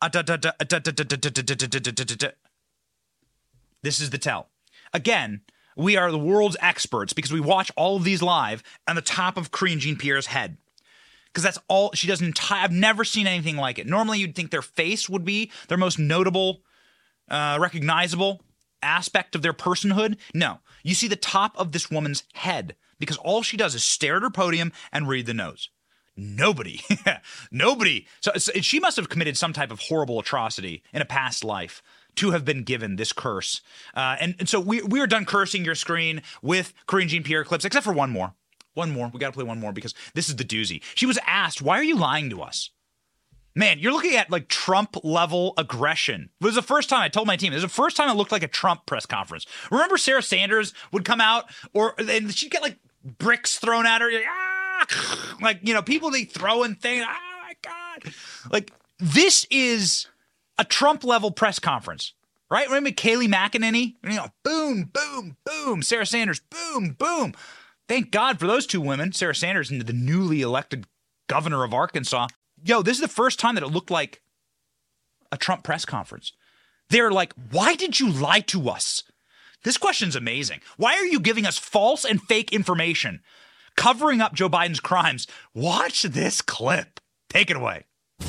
This is the tell. Again, we are the world's experts because we watch all of these live on the top of Karine Jean-Pierre's head. Because that's all she does. Entire. I've never seen anything like it. Normally, you'd think their face would be their most notable, uh, recognizable aspect of their personhood. No, you see the top of this woman's head because all she does is stare at her podium and read the nose. Nobody, nobody. So, so she must have committed some type of horrible atrocity in a past life to have been given this curse. Uh, and, and so we we are done cursing your screen with Karine Jean-Pierre clips, except for one more. One more. We got to play one more because this is the doozy. She was asked, why are you lying to us? Man, you're looking at like Trump level aggression. It was the first time I told my team, it was the first time it looked like a Trump press conference. Remember Sarah Sanders would come out or and she'd get like bricks thrown at her. Like, ah! Like, you know, people they throw and things. Oh my God. Like this is a Trump level press conference, right? Remember Kayleigh McEnany? You know, boom, boom, boom. Sarah Sanders, boom, boom. Thank God for those two women, Sarah Sanders and the newly elected governor of Arkansas. Yo, this is the first time that it looked like a Trump press conference. They're like, why did you lie to us? This question's amazing. Why are you giving us false and fake information, covering up Joe Biden's crimes? Watch this clip. Take it away.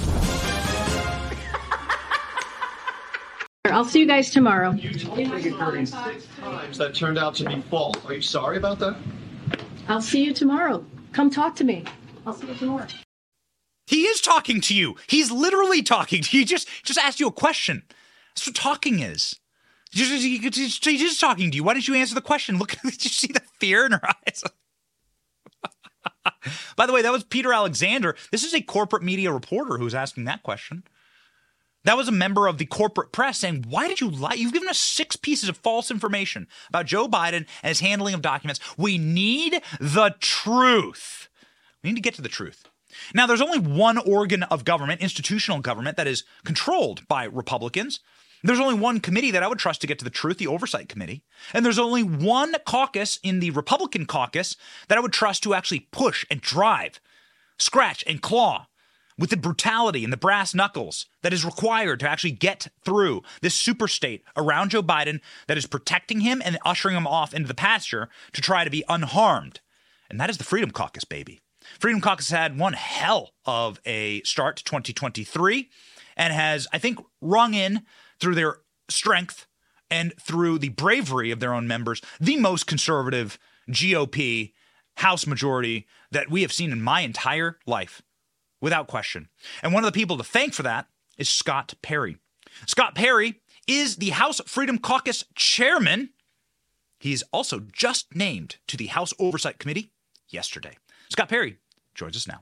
I'll see you guys tomorrow. You told me thirty-six times that turned out to be false. Are you sorry about that? I'll see you tomorrow. Come talk to me. I'll see you tomorrow. He is talking to you. He's literally talking to you. He just, just asked you a question. That's what talking is. He's just, he's just talking to you. Why didn't you answer the question? Look, did you see the fear in her eyes? By the way, that was Peter Alexander. This is a corporate media reporter who was asking that question. That was a member of the corporate press saying, why did you lie? You've given us six pieces of false information about Joe Biden and his handling of documents. We need the truth. We need to get to the truth. Now, there's only one organ of government, institutional government, that is controlled by Republicans. There's only one committee that I would trust to get to the truth, the Oversight Committee. And there's only one caucus in the Republican caucus that I would trust to actually push and drive, scratch and claw with the brutality and the brass knuckles that is required to actually get through this super state around Joe Biden that is protecting him and ushering him off into the pasture to try to be unharmed. And that is the Freedom Caucus, baby. Freedom Caucus had one hell of a start to twenty twenty-three and has, I think, rung in through their strength and through the bravery of their own members, the most conservative G O P House majority that we have seen in my entire life, without question. And one of the people to thank for that is Scott Perry. Scott Perry is the House Freedom Caucus chairman. He's also just named to the House Oversight Committee yesterday. Scott Perry joins us now.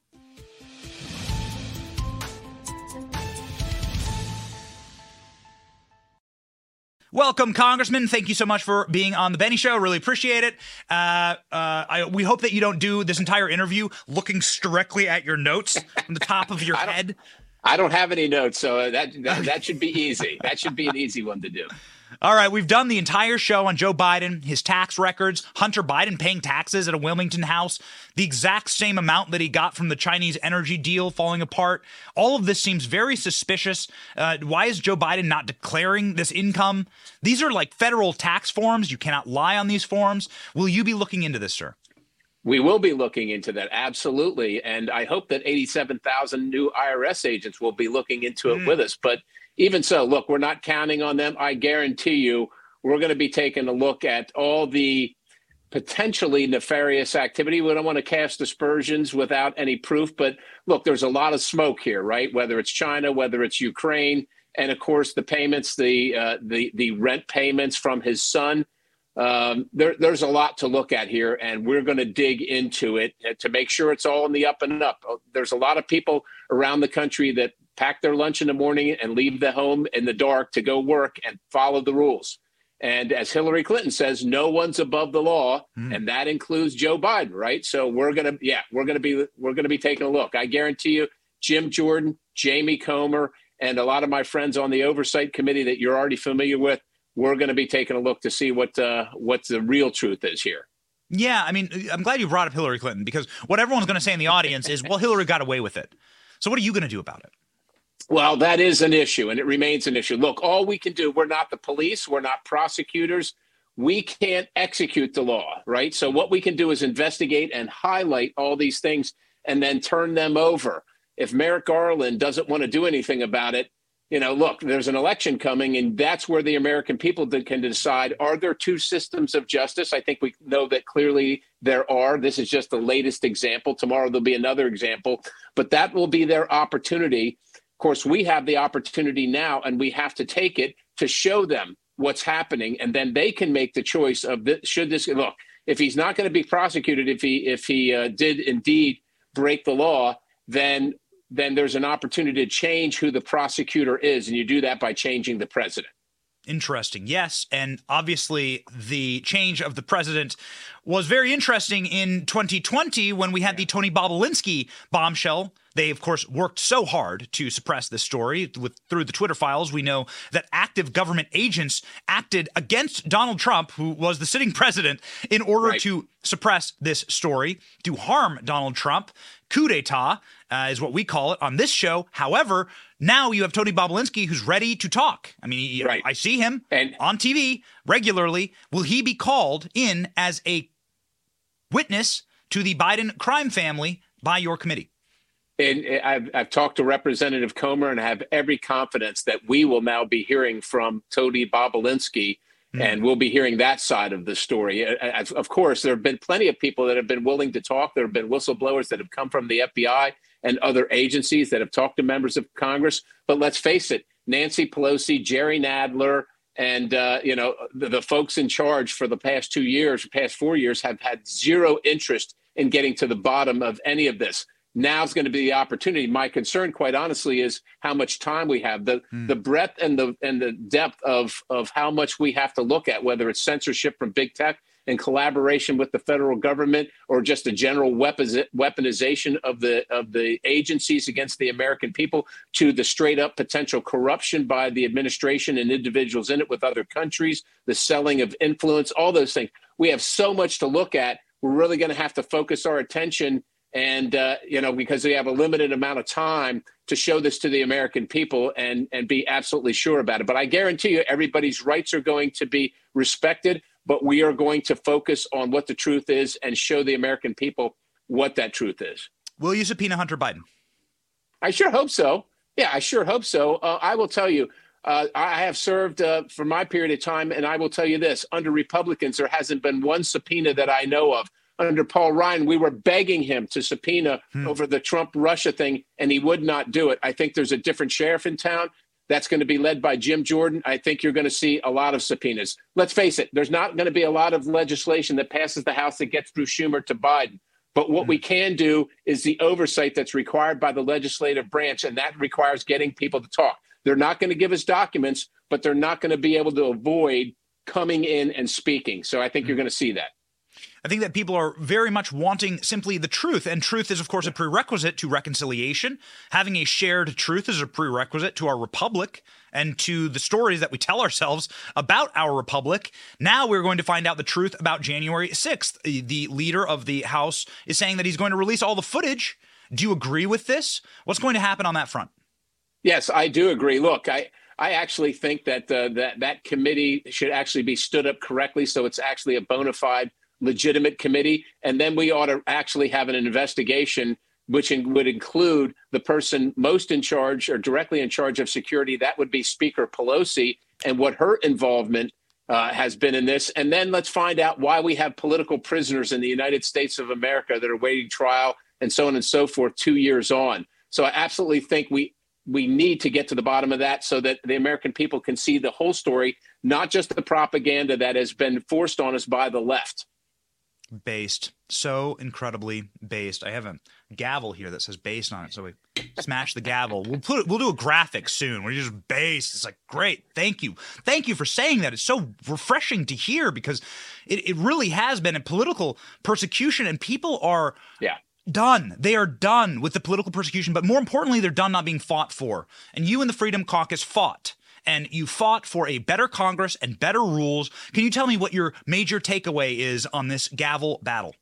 Welcome, Congressman. Thank you so much for being on the Benny Show. Really appreciate it. Uh, uh, I, we hope that you don't do this entire interview looking directly at your notes from the top of your I head. I don't have any notes, so that, that that should be easy. That should be an easy one to do. All right, we've done the entire show on Joe Biden, his tax records, Hunter Biden paying taxes at a Wilmington house, the exact same amount that he got from the Chinese energy deal falling apart. All of this seems very suspicious. Uh, why is Joe Biden not declaring this income? These are like federal tax forms. You cannot lie on these forms. Will you be looking into this, sir? We will be looking into that, absolutely. And I hope that eighty-seven thousand new I R S agents will be looking into it mm. with us. But even so, look, we're not counting on them. I guarantee you we're going to be taking a look at all the potentially nefarious activity. We don't want to cast aspersions without any proof. But look, there's a lot of smoke here, right? Whether it's China, whether it's Ukraine, and of course the payments, the uh, the the rent payments from his son. Um, there, there's a lot to look at here, and we're going to dig into it to make sure it's all in the up and up. There's a lot of people around the country that pack their lunch in the morning and leave the home in the dark to go work and follow the rules. And as Hillary Clinton says, no one's above the law, mm. and that includes Joe Biden, right? So we're going to, yeah, we're going to be, we're going to be taking a look. I guarantee you, Jim Jordan, Jamie Comer, and a lot of my friends on the Oversight Committee that you're already familiar with, we're going to be taking a look to see what uh, what the real truth is here. Yeah, I mean, I'm glad you brought up Hillary Clinton, because what everyone's going to say in the audience is, well, Hillary got away with it. So what are you going to do about it? Well, that is an issue, and it remains an issue. Look, all we can do, we're not the police, we're not prosecutors. We can't execute the law, right? So what we can do is investigate and highlight all these things and then turn them over. If Merrick Garland doesn't want to do anything about it, you know, look, there's an election coming, and that's where the American people can decide, are there two systems of justice? I think we know that clearly there are. This is just the latest example. Tomorrow there'll be another example, but that will be their opportunity. Of course, we have the opportunity now, and we have to take it to show them what's happening, and then they can make the choice of this, should this look. If he's not going to be prosecuted, if he if he uh, did indeed break the law, then then there's an opportunity to change who the prosecutor is, and you do that by changing the president. Interesting. Yes. And obviously the change of the president was very interesting in twenty twenty when we had the Tony Bobulinski bombshell. They, of course, worked so hard to suppress this story. With through the Twitter files, we know that active government agents acted against Donald Trump, who was the sitting president, in order right. to suppress this story, to harm Donald Trump. Coup d'etat uh, is what we call it on this show. However, now you have Tony Bobulinski, who's ready to talk. I mean, he, right. I see him and, on T V regularly. Will he be called in as a witness to the Biden crime family by your committee? And I've, I've talked to Representative Comer, and I have every confidence that we will now be hearing from Tony Bobulinski, mm. and we'll be hearing that side of the story. Of course, there have been plenty of people that have been willing to talk. There have been whistleblowers that have come from the F B I and other agencies that have talked to members of Congress. But let's face it, Nancy Pelosi, Jerry Nadler, and uh, you know the, the folks in charge for the past two years, past four years, have had zero interest in getting to the bottom of any of this. Now's going to be the opportunity. My concern, quite honestly, is how much time we have. The mm. the breadth and the and the depth of of how much we have to look at, whether it's censorship from big tech, in collaboration with the federal government, or just a general weaponization of the of the agencies against the American people, to the straight up potential corruption by the administration and individuals in it with other countries, the selling of influence, all those things. We have so much to look at. We're really going to have to focus our attention, and uh, you know, because we have a limited amount of time to show this to the American people and and be absolutely sure about it. But I guarantee you, everybody's rights are going to be respected, but we are going to focus on what the truth is and show the American people what that truth is. Will you subpoena Hunter Biden? I sure hope so. Yeah, I sure hope so. Uh, I will tell you, uh, I have served uh, for my period of time, and I will tell you this, under Republicans, there hasn't been one subpoena that I know of. Under Paul Ryan, we were begging him to subpoena hmm. over the Trump-Russia thing, and he would not do it. I think there's a different sheriff in town. That's going to be led by Jim Jordan. I think you're going to see a lot of subpoenas. Let's face it, there's not going to be a lot of legislation that passes the House that gets through Schumer to Biden. But what hmm. we can do is the oversight that's required by the legislative branch, and that requires getting people to talk. They're not going to give us documents, but they're not going to be able to avoid coming in and speaking. So I think hmm. you're going to see that. I think that people are very much wanting simply the truth. And truth is, of course, a prerequisite to reconciliation. Having a shared truth is a prerequisite to our republic and to the stories that we tell ourselves about our republic. Now we're going to find out the truth about January sixth. The leader of the House is saying that he's going to release all the footage. Do you agree with this? What's going to happen on that front? Yes, I do agree. Look, I I actually think that uh, that that committee should actually be stood up correctly, so it's actually a bona fide, legitimate committee. And then we ought to actually have an investigation, which in, would include the person most in charge or directly in charge of security. That would be Speaker Pelosi, and what her involvement uh, has been in this. And then let's find out why we have political prisoners in the United States of America that are waiting trial and so on and so forth two years on. So I absolutely think we we need to get to the bottom of that so that the American people can see the whole story, not just the propaganda that has been forced on us by the left. Based. So incredibly based. I have a gavel here that says based on it. So we smash the gavel. We'll put it, we'll do a graphic soon where you just based. It's like, great. Thank you. Thank you for saying that. It's so refreshing to hear, because it, it really has been a political persecution, and people are yeah. done. They are done with the political persecution, but more importantly, they're done not being fought for. And you and the Freedom Caucus fought. And you fought for a better Congress and better rules. Can you tell me what your major takeaway is on this gavel battle?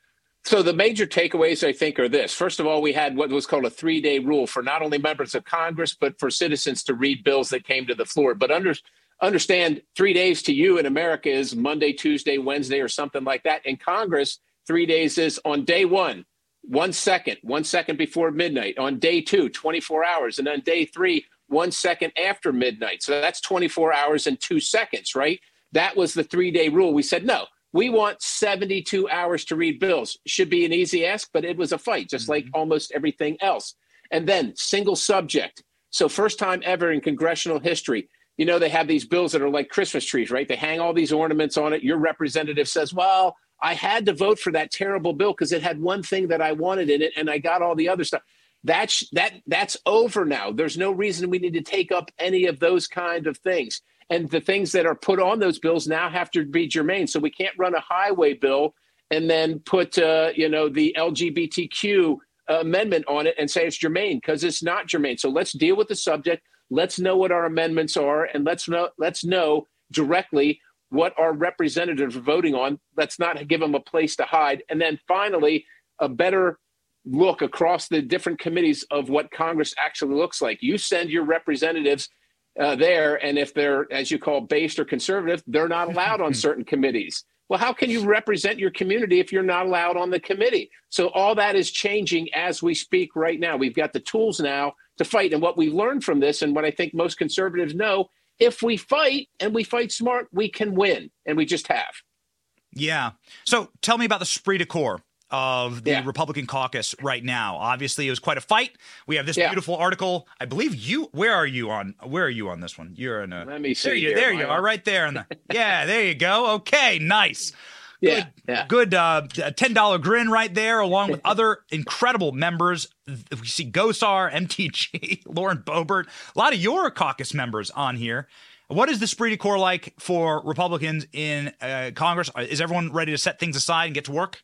So the major takeaways, I think, are this. First of all, we had what was called a three-day rule for not only members of Congress, but for citizens to read bills that came to the floor. But under, understand, three days to you in America is Monday, Tuesday, Wednesday, or something like that. In Congress, three days is on day one, one second, one second before midnight. On day two, twenty-four hours. And on day three, one second after midnight. So that's twenty-four hours and two seconds, right? That was the three-day rule. We said, no, we want seventy-two hours to read bills. Should be an easy ask, but it was a fight, just mm-hmm. like almost everything else. And then single subject. So first time ever in congressional history, you know, they have these bills that are like Christmas trees, right? They hang all these ornaments on it. Your representative says, well, I had to vote for that terrible bill because it had one thing that I wanted in it, and I got all the other stuff. That's that that's over now. There's no reason we need to take up any of those kind of things. And the things that are put on those bills now have to be germane. So we can't run a highway bill and then put, uh, you know, the L G B T Q amendment on it and say it's germane, because it's not germane. So let's deal with the subject. Let's know what our amendments are, and let's know let's know directly what our representatives are voting on. Let's not give them a place to hide. And then finally, a better look across the different committees of what Congress actually looks like. You send your representatives uh, there, and if they're, as you call, based or conservative, they're not allowed on certain committees. Well, how can you represent your community if you're not allowed on the committee? So all that is changing as we speak right now. We've got the tools now to fight. And what we've learned from this, and what I think most conservatives know, if we fight and we fight smart, we can win. And we just have. Yeah. So tell me about the esprit de corps of the yeah. Republican caucus right now. Obviously, it was quite a fight. We have this yeah. beautiful article. I believe you. Where are you on? Where are you on this one? You're in a. Let me see. There you, here, there you are, right there. In the, yeah, there you go. Okay, nice. Yeah, good, yeah. good uh, ten dollar grin right there, along with other incredible members. We see Gosar, M T G, Lauren Boebert, a lot of your caucus members on here. What is the esprit de corps like for Republicans in uh, Congress? Is everyone ready to set things aside and get to work?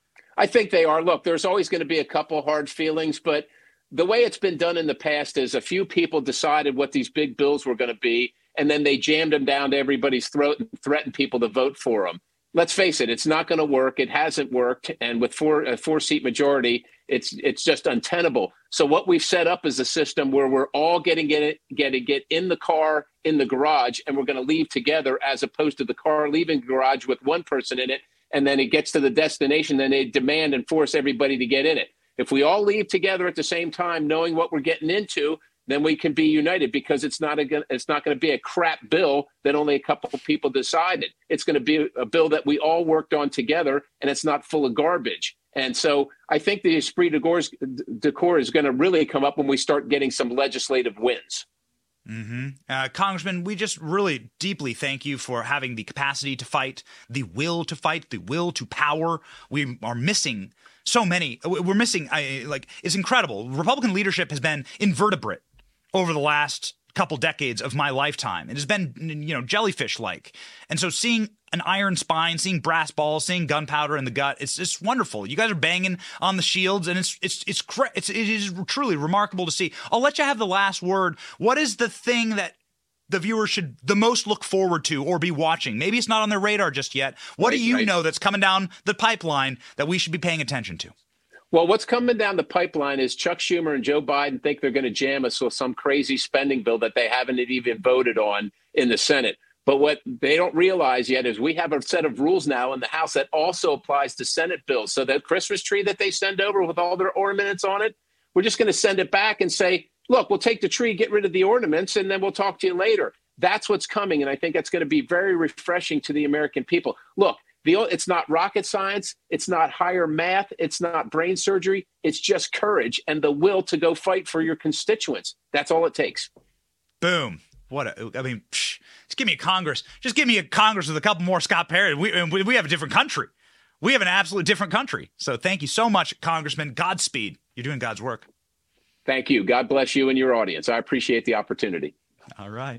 I think they are. Look, there's always going to be a couple hard feelings, but the way it's been done in the past is a few people decided what these big bills were going to be, and then they jammed them down to everybody's throat and threatened people to vote for them. Let's face it, it's not going to work. It hasn't worked. And with four, a four-seat majority, it's it's just untenable. So what we've set up is a system where we're all getting get getting get in the car, in the garage, and we're going to leave together, as opposed to the car leaving the garage with one person in it, and then it gets to the destination, then they demand and force everybody to get in it. If we all leave together at the same time, knowing what we're getting into, then we can be united, because it's not a it's not going to be a crap bill that only a couple of people decided. It's going to be a bill that we all worked on together, and it's not full of garbage. And so I think the esprit de corps is going to really come up when we start getting some legislative wins. Mm-hmm. Uh, Congressman, we just really deeply thank you for having the capacity to fight, the will to fight, the will to power. We are missing so many. We're missing, I, like, it's incredible. Republican leadership has been invertebrate over the last couple decades of my lifetime. It has been, you know, jellyfish-like. And so seeing an iron spine, seeing brass balls, seeing gunpowder in the gut, it's just wonderful. You guys are banging on the shields, and it's it's it's it's it is truly remarkable to see. I'll let you have the last word. What is the thing that the viewers should the most look forward to or be watching? Maybe it's not on their radar just yet. What right, do you right. know that's coming down the pipeline that we should be paying attention to? Well, what's coming down the pipeline is Chuck Schumer and Joe Biden think they're going to jam us with some crazy spending bill that they haven't even voted on in the Senate. But what they don't realize yet is we have a set of rules now in the House that also applies to Senate bills. So that Christmas tree that they send over with all their ornaments on it, we're just going to send it back and say, look, we'll take the tree, get rid of the ornaments, and then we'll talk to you later. That's what's coming. And I think that's going to be very refreshing to the American people. Look, the, it's not rocket science. It's not higher math. It's not brain surgery. It's just courage and the will to go fight for your constituents. That's all it takes. Boom. What a, I mean, psh, just give me a Congress. Just give me a Congress with a couple more Scott Perry. We, we have a different country. We have an absolutely different country. So thank you so much, Congressman. Godspeed. You're doing God's work. Thank you. God bless you and your audience. I appreciate the opportunity. All right.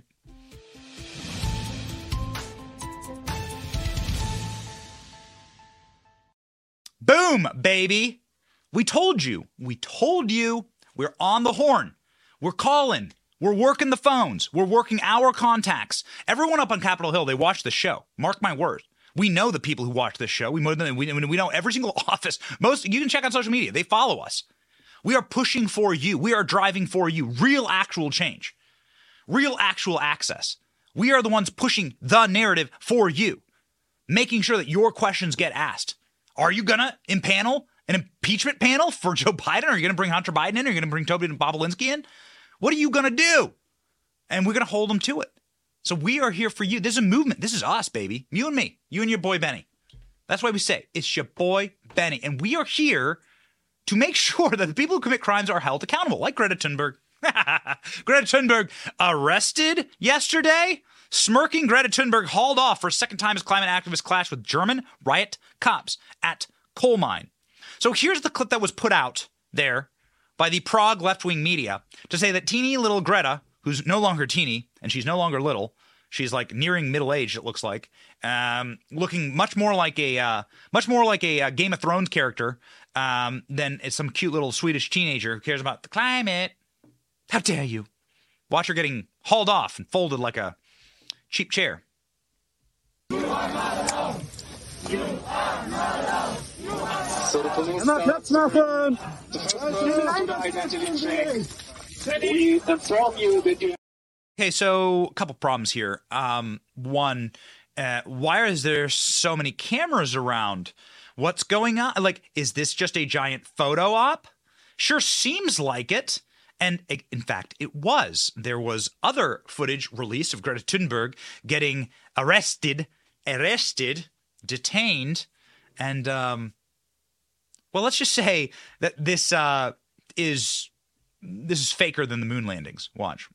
Boom, baby. We told you. We told you. We're on the horn. We're calling. We're working the phones. We're working our contacts. Everyone up on Capitol Hill, they watch the show. Mark my words. We know the people who watch this show. We know them. We, we know every single office. Most, you can check on social media. They follow us. We are pushing for you. We are driving for you. Real actual change. Real actual access. We are the ones pushing the narrative for you. Making sure that your questions get asked. Are you going to impanel an impeachment panel for Joe Biden? Are you going to bring Hunter Biden in? Are you going to bring Toby Bobulinski in? What are you going to do? And we're going to hold them to it. So we are here for you. This is a movement. This is us, baby. You and me. You and your boy, Benny. That's why we say it's your boy, Benny. And we are here to make sure that the people who commit crimes are held accountable, like Greta Thunberg. Greta Thunberg arrested yesterday. Smirking Greta Thunberg hauled off for a second time as climate activists clash with German riot cops at coal mine. So here's the clip that was put out there by the Prague left-wing media to say that teeny little Greta, who's no longer teeny, and she's no longer little, she's like nearing middle age, it looks like, um, looking much more like a uh, much more like a uh, Game of Thrones character um, than some cute little Swedish teenager who cares about the climate. How dare you? Watch her getting hauled off and folded like a cheap chair. You are not alone. You are not alone. You are not so the police Platz machen. We inform you that you. Okay, so a couple problems here. Um, one, uh, why is there so many cameras around? What's going on? Like, is this just a giant photo op? Sure seems like it. And in fact, it was. There was other footage released of Greta Thunberg getting arrested, arrested, detained, and, um, well, let's just say that this uh, is this is faker than the moon landings. Watch.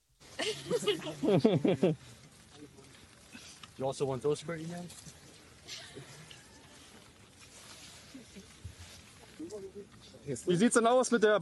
You also want those for email? Wie sieht's denn aus mit der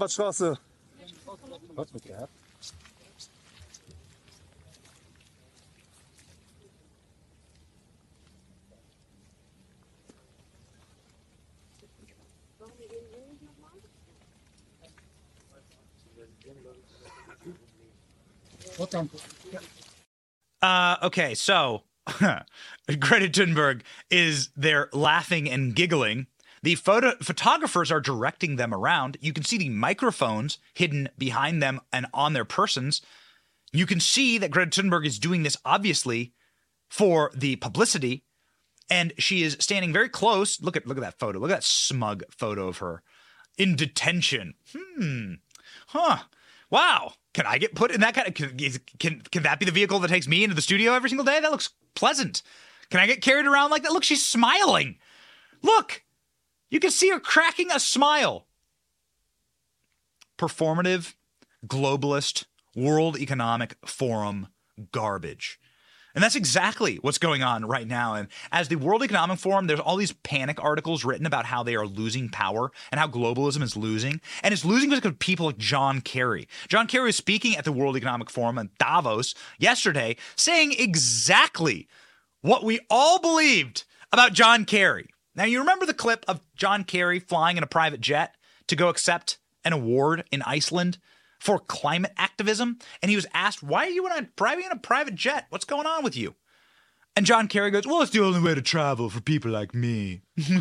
Uh, okay, so Greta Thunberg is there laughing and giggling. The photo photographers are directing them around. You can see the microphones hidden behind them and on their persons. You can see that Greta Thunberg is doing this obviously for the publicity, and she is standing very close. Look at look at that photo. Look at that smug photo of her in detention. Hmm. Huh. Wow. Can I get put in that kind of can, can can that be the vehicle that takes me into the studio every single day? That looks pleasant. Can I get carried around like that? Look, she's smiling. Look. You can see her cracking a smile. Performative, globalist, World Economic Forum garbage. And that's exactly what's going on right now. And as the World Economic Forum, there's all these panic articles written about how they are losing power and how globalism is losing. And it's losing because of people like John Kerry. John Kerry was speaking at the World Economic Forum in Davos yesterday, saying exactly what we all believed about John Kerry. Now, you remember the clip of John Kerry flying in a private jet to go accept an award in Iceland for climate activism? And he was asked, why are you in a, driving in a private jet? What's going on with you? And John Kerry goes, well, it's the only way to travel for people like me.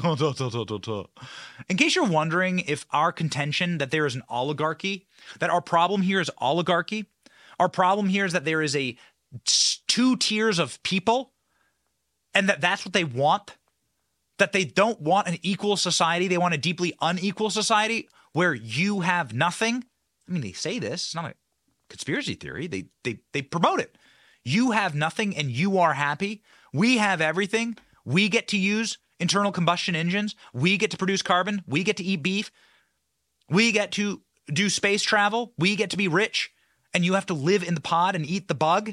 In case you're wondering if our contention that there is an oligarchy, that our problem here is oligarchy, our problem here is that there is a two tiers of people and that that's what they want, that they don't want an equal society. They want a deeply unequal society where you have nothing. I mean, they say this. It's not a conspiracy theory. They they they promote it. You have nothing and you are happy. We have everything. We get to use internal combustion engines. We get to produce carbon. We get to eat beef. We get to do space travel. We get to be rich. And you have to live in the pod and eat the bug.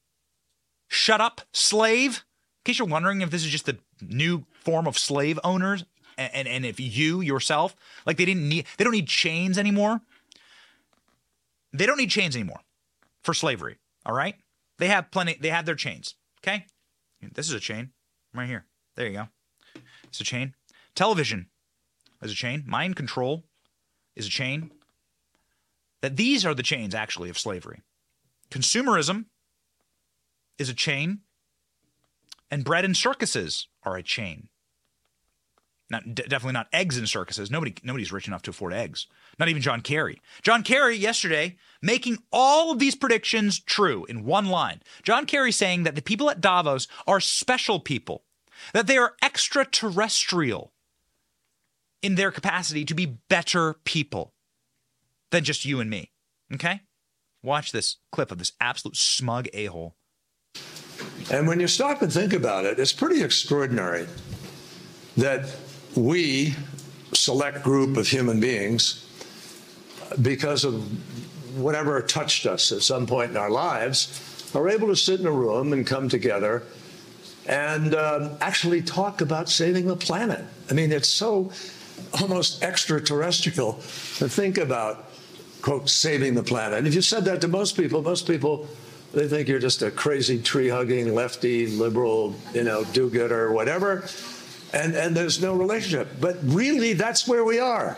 Shut up, slave. In case you're wondering if this is just the new form of slave owners, and, and, and if you yourself, like they didn't need, they don't need chains anymore. They don't need chains anymore for slavery. All right. They have plenty. They have their chains. Okay. This is a chain right here. There you go. It's a chain. Television is a chain. Mind control is a chain. That these are the chains actually of slavery. Consumerism is a chain. And bread and circuses are a chain. Not, d- definitely not eggs in circuses. Nobody, nobody's rich enough to afford eggs. Not even John Kerry. John Kerry yesterday making all of these predictions true in one line. John Kerry saying that the people at Davos are special people, that they are extraterrestrial in their capacity to be better people than just you and me. Okay? Watch this clip of this absolute smug a-hole. And when you stop and think about it, it's pretty extraordinary that we, select group of human beings, because of whatever touched us at some point in our lives, are able to sit in a room and come together and um, actually talk about saving the planet. I mean, it's so almost extraterrestrial to think about, quote, saving the planet. And if you said that to most people, most people, they think you're just a crazy tree-hugging, lefty, liberal, you know, do-gooder, whatever, and, and there's no relationship. But really, that's where we are.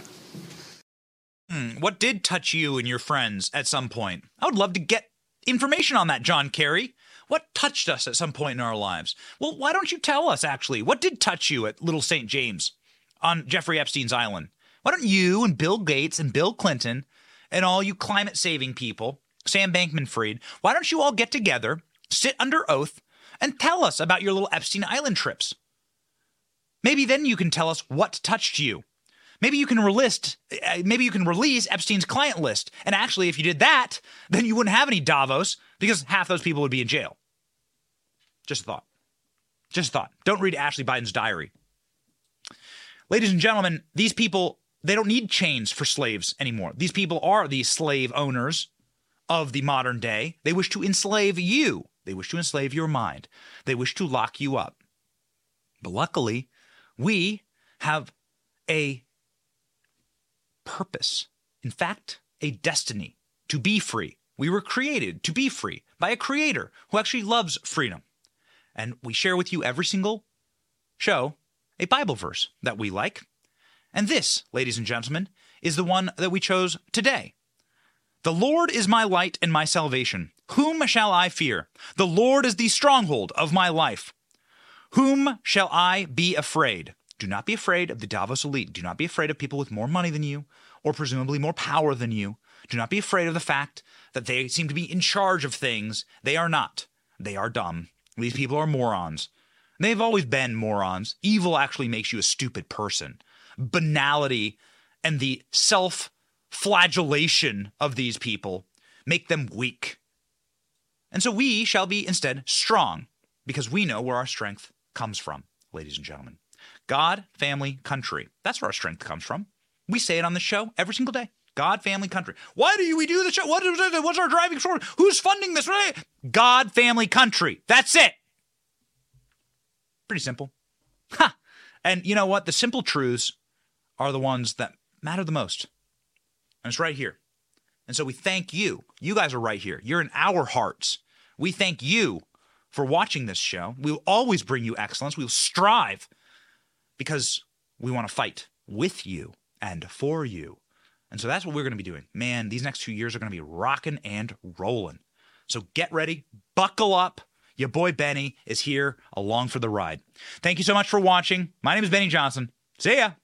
Hmm. What did touch you and your friends at some point? I would love to get information on that, John Kerry. What touched us at some point in our lives? Well, why don't you tell us, actually? What did touch you at Little Saint James on Jeffrey Epstein's island? Why don't you and Bill Gates and Bill Clinton and all you climate-saving people, Sam Bankman-Fried, why don't you all get together, sit under oath, and tell us about your little Epstein Island trips? Maybe then you can tell us what touched you. Maybe you can relist, uh, maybe you can release Epstein's client list. And actually, if you did that, then you wouldn't have any Davos because half those people would be in jail. Just a thought. Just a thought. Don't read Ashley Biden's diary. Ladies and gentlemen, these people, they don't need chains for slaves anymore. These people are the slave owners of the modern day. They wish to enslave you. They wish to enslave your mind. They wish to lock you up. But luckily, we have a purpose. In fact, a destiny to be free. We were created to be free by a creator who actually loves freedom. And we share with you every single show a Bible verse that we like. And this, ladies and gentlemen, is the one that we chose today. The Lord is my light and my salvation. Whom shall I fear? The Lord is the stronghold of my life. Whom shall I be afraid? Do not be afraid of the Davos elite. Do not be afraid of people with more money than you, or presumably more power than you. Do not be afraid of the fact that they seem to be in charge of things. They are not. They are dumb. These people are morons. They've always been morons. Evil actually makes you a stupid person. Banality and the self-flagellation of these people make them weak. And so we shall be instead strong, because we know where our strength comes from, ladies and gentlemen. God, family, country. That's where our strength comes from. We say it on the show every single day. God, family, country. Why do we do the show? What is it? What's our driving force? Who's funding this? God, family, country. That's it. Pretty simple. Ha! And you know what? The simple truths are the ones that matter the most. And it's right here. And so we thank you. You guys are right here. You're in our hearts. We thank you for watching this show. We will always bring you excellence. We will strive because we want to fight with you and for you. And so that's what we're going to be doing. Man, these next few years are going to be rocking and rolling. So get ready, buckle up. Your boy Benny is here along for the ride. Thank you so much for watching. My name is Benny Johnson. See ya.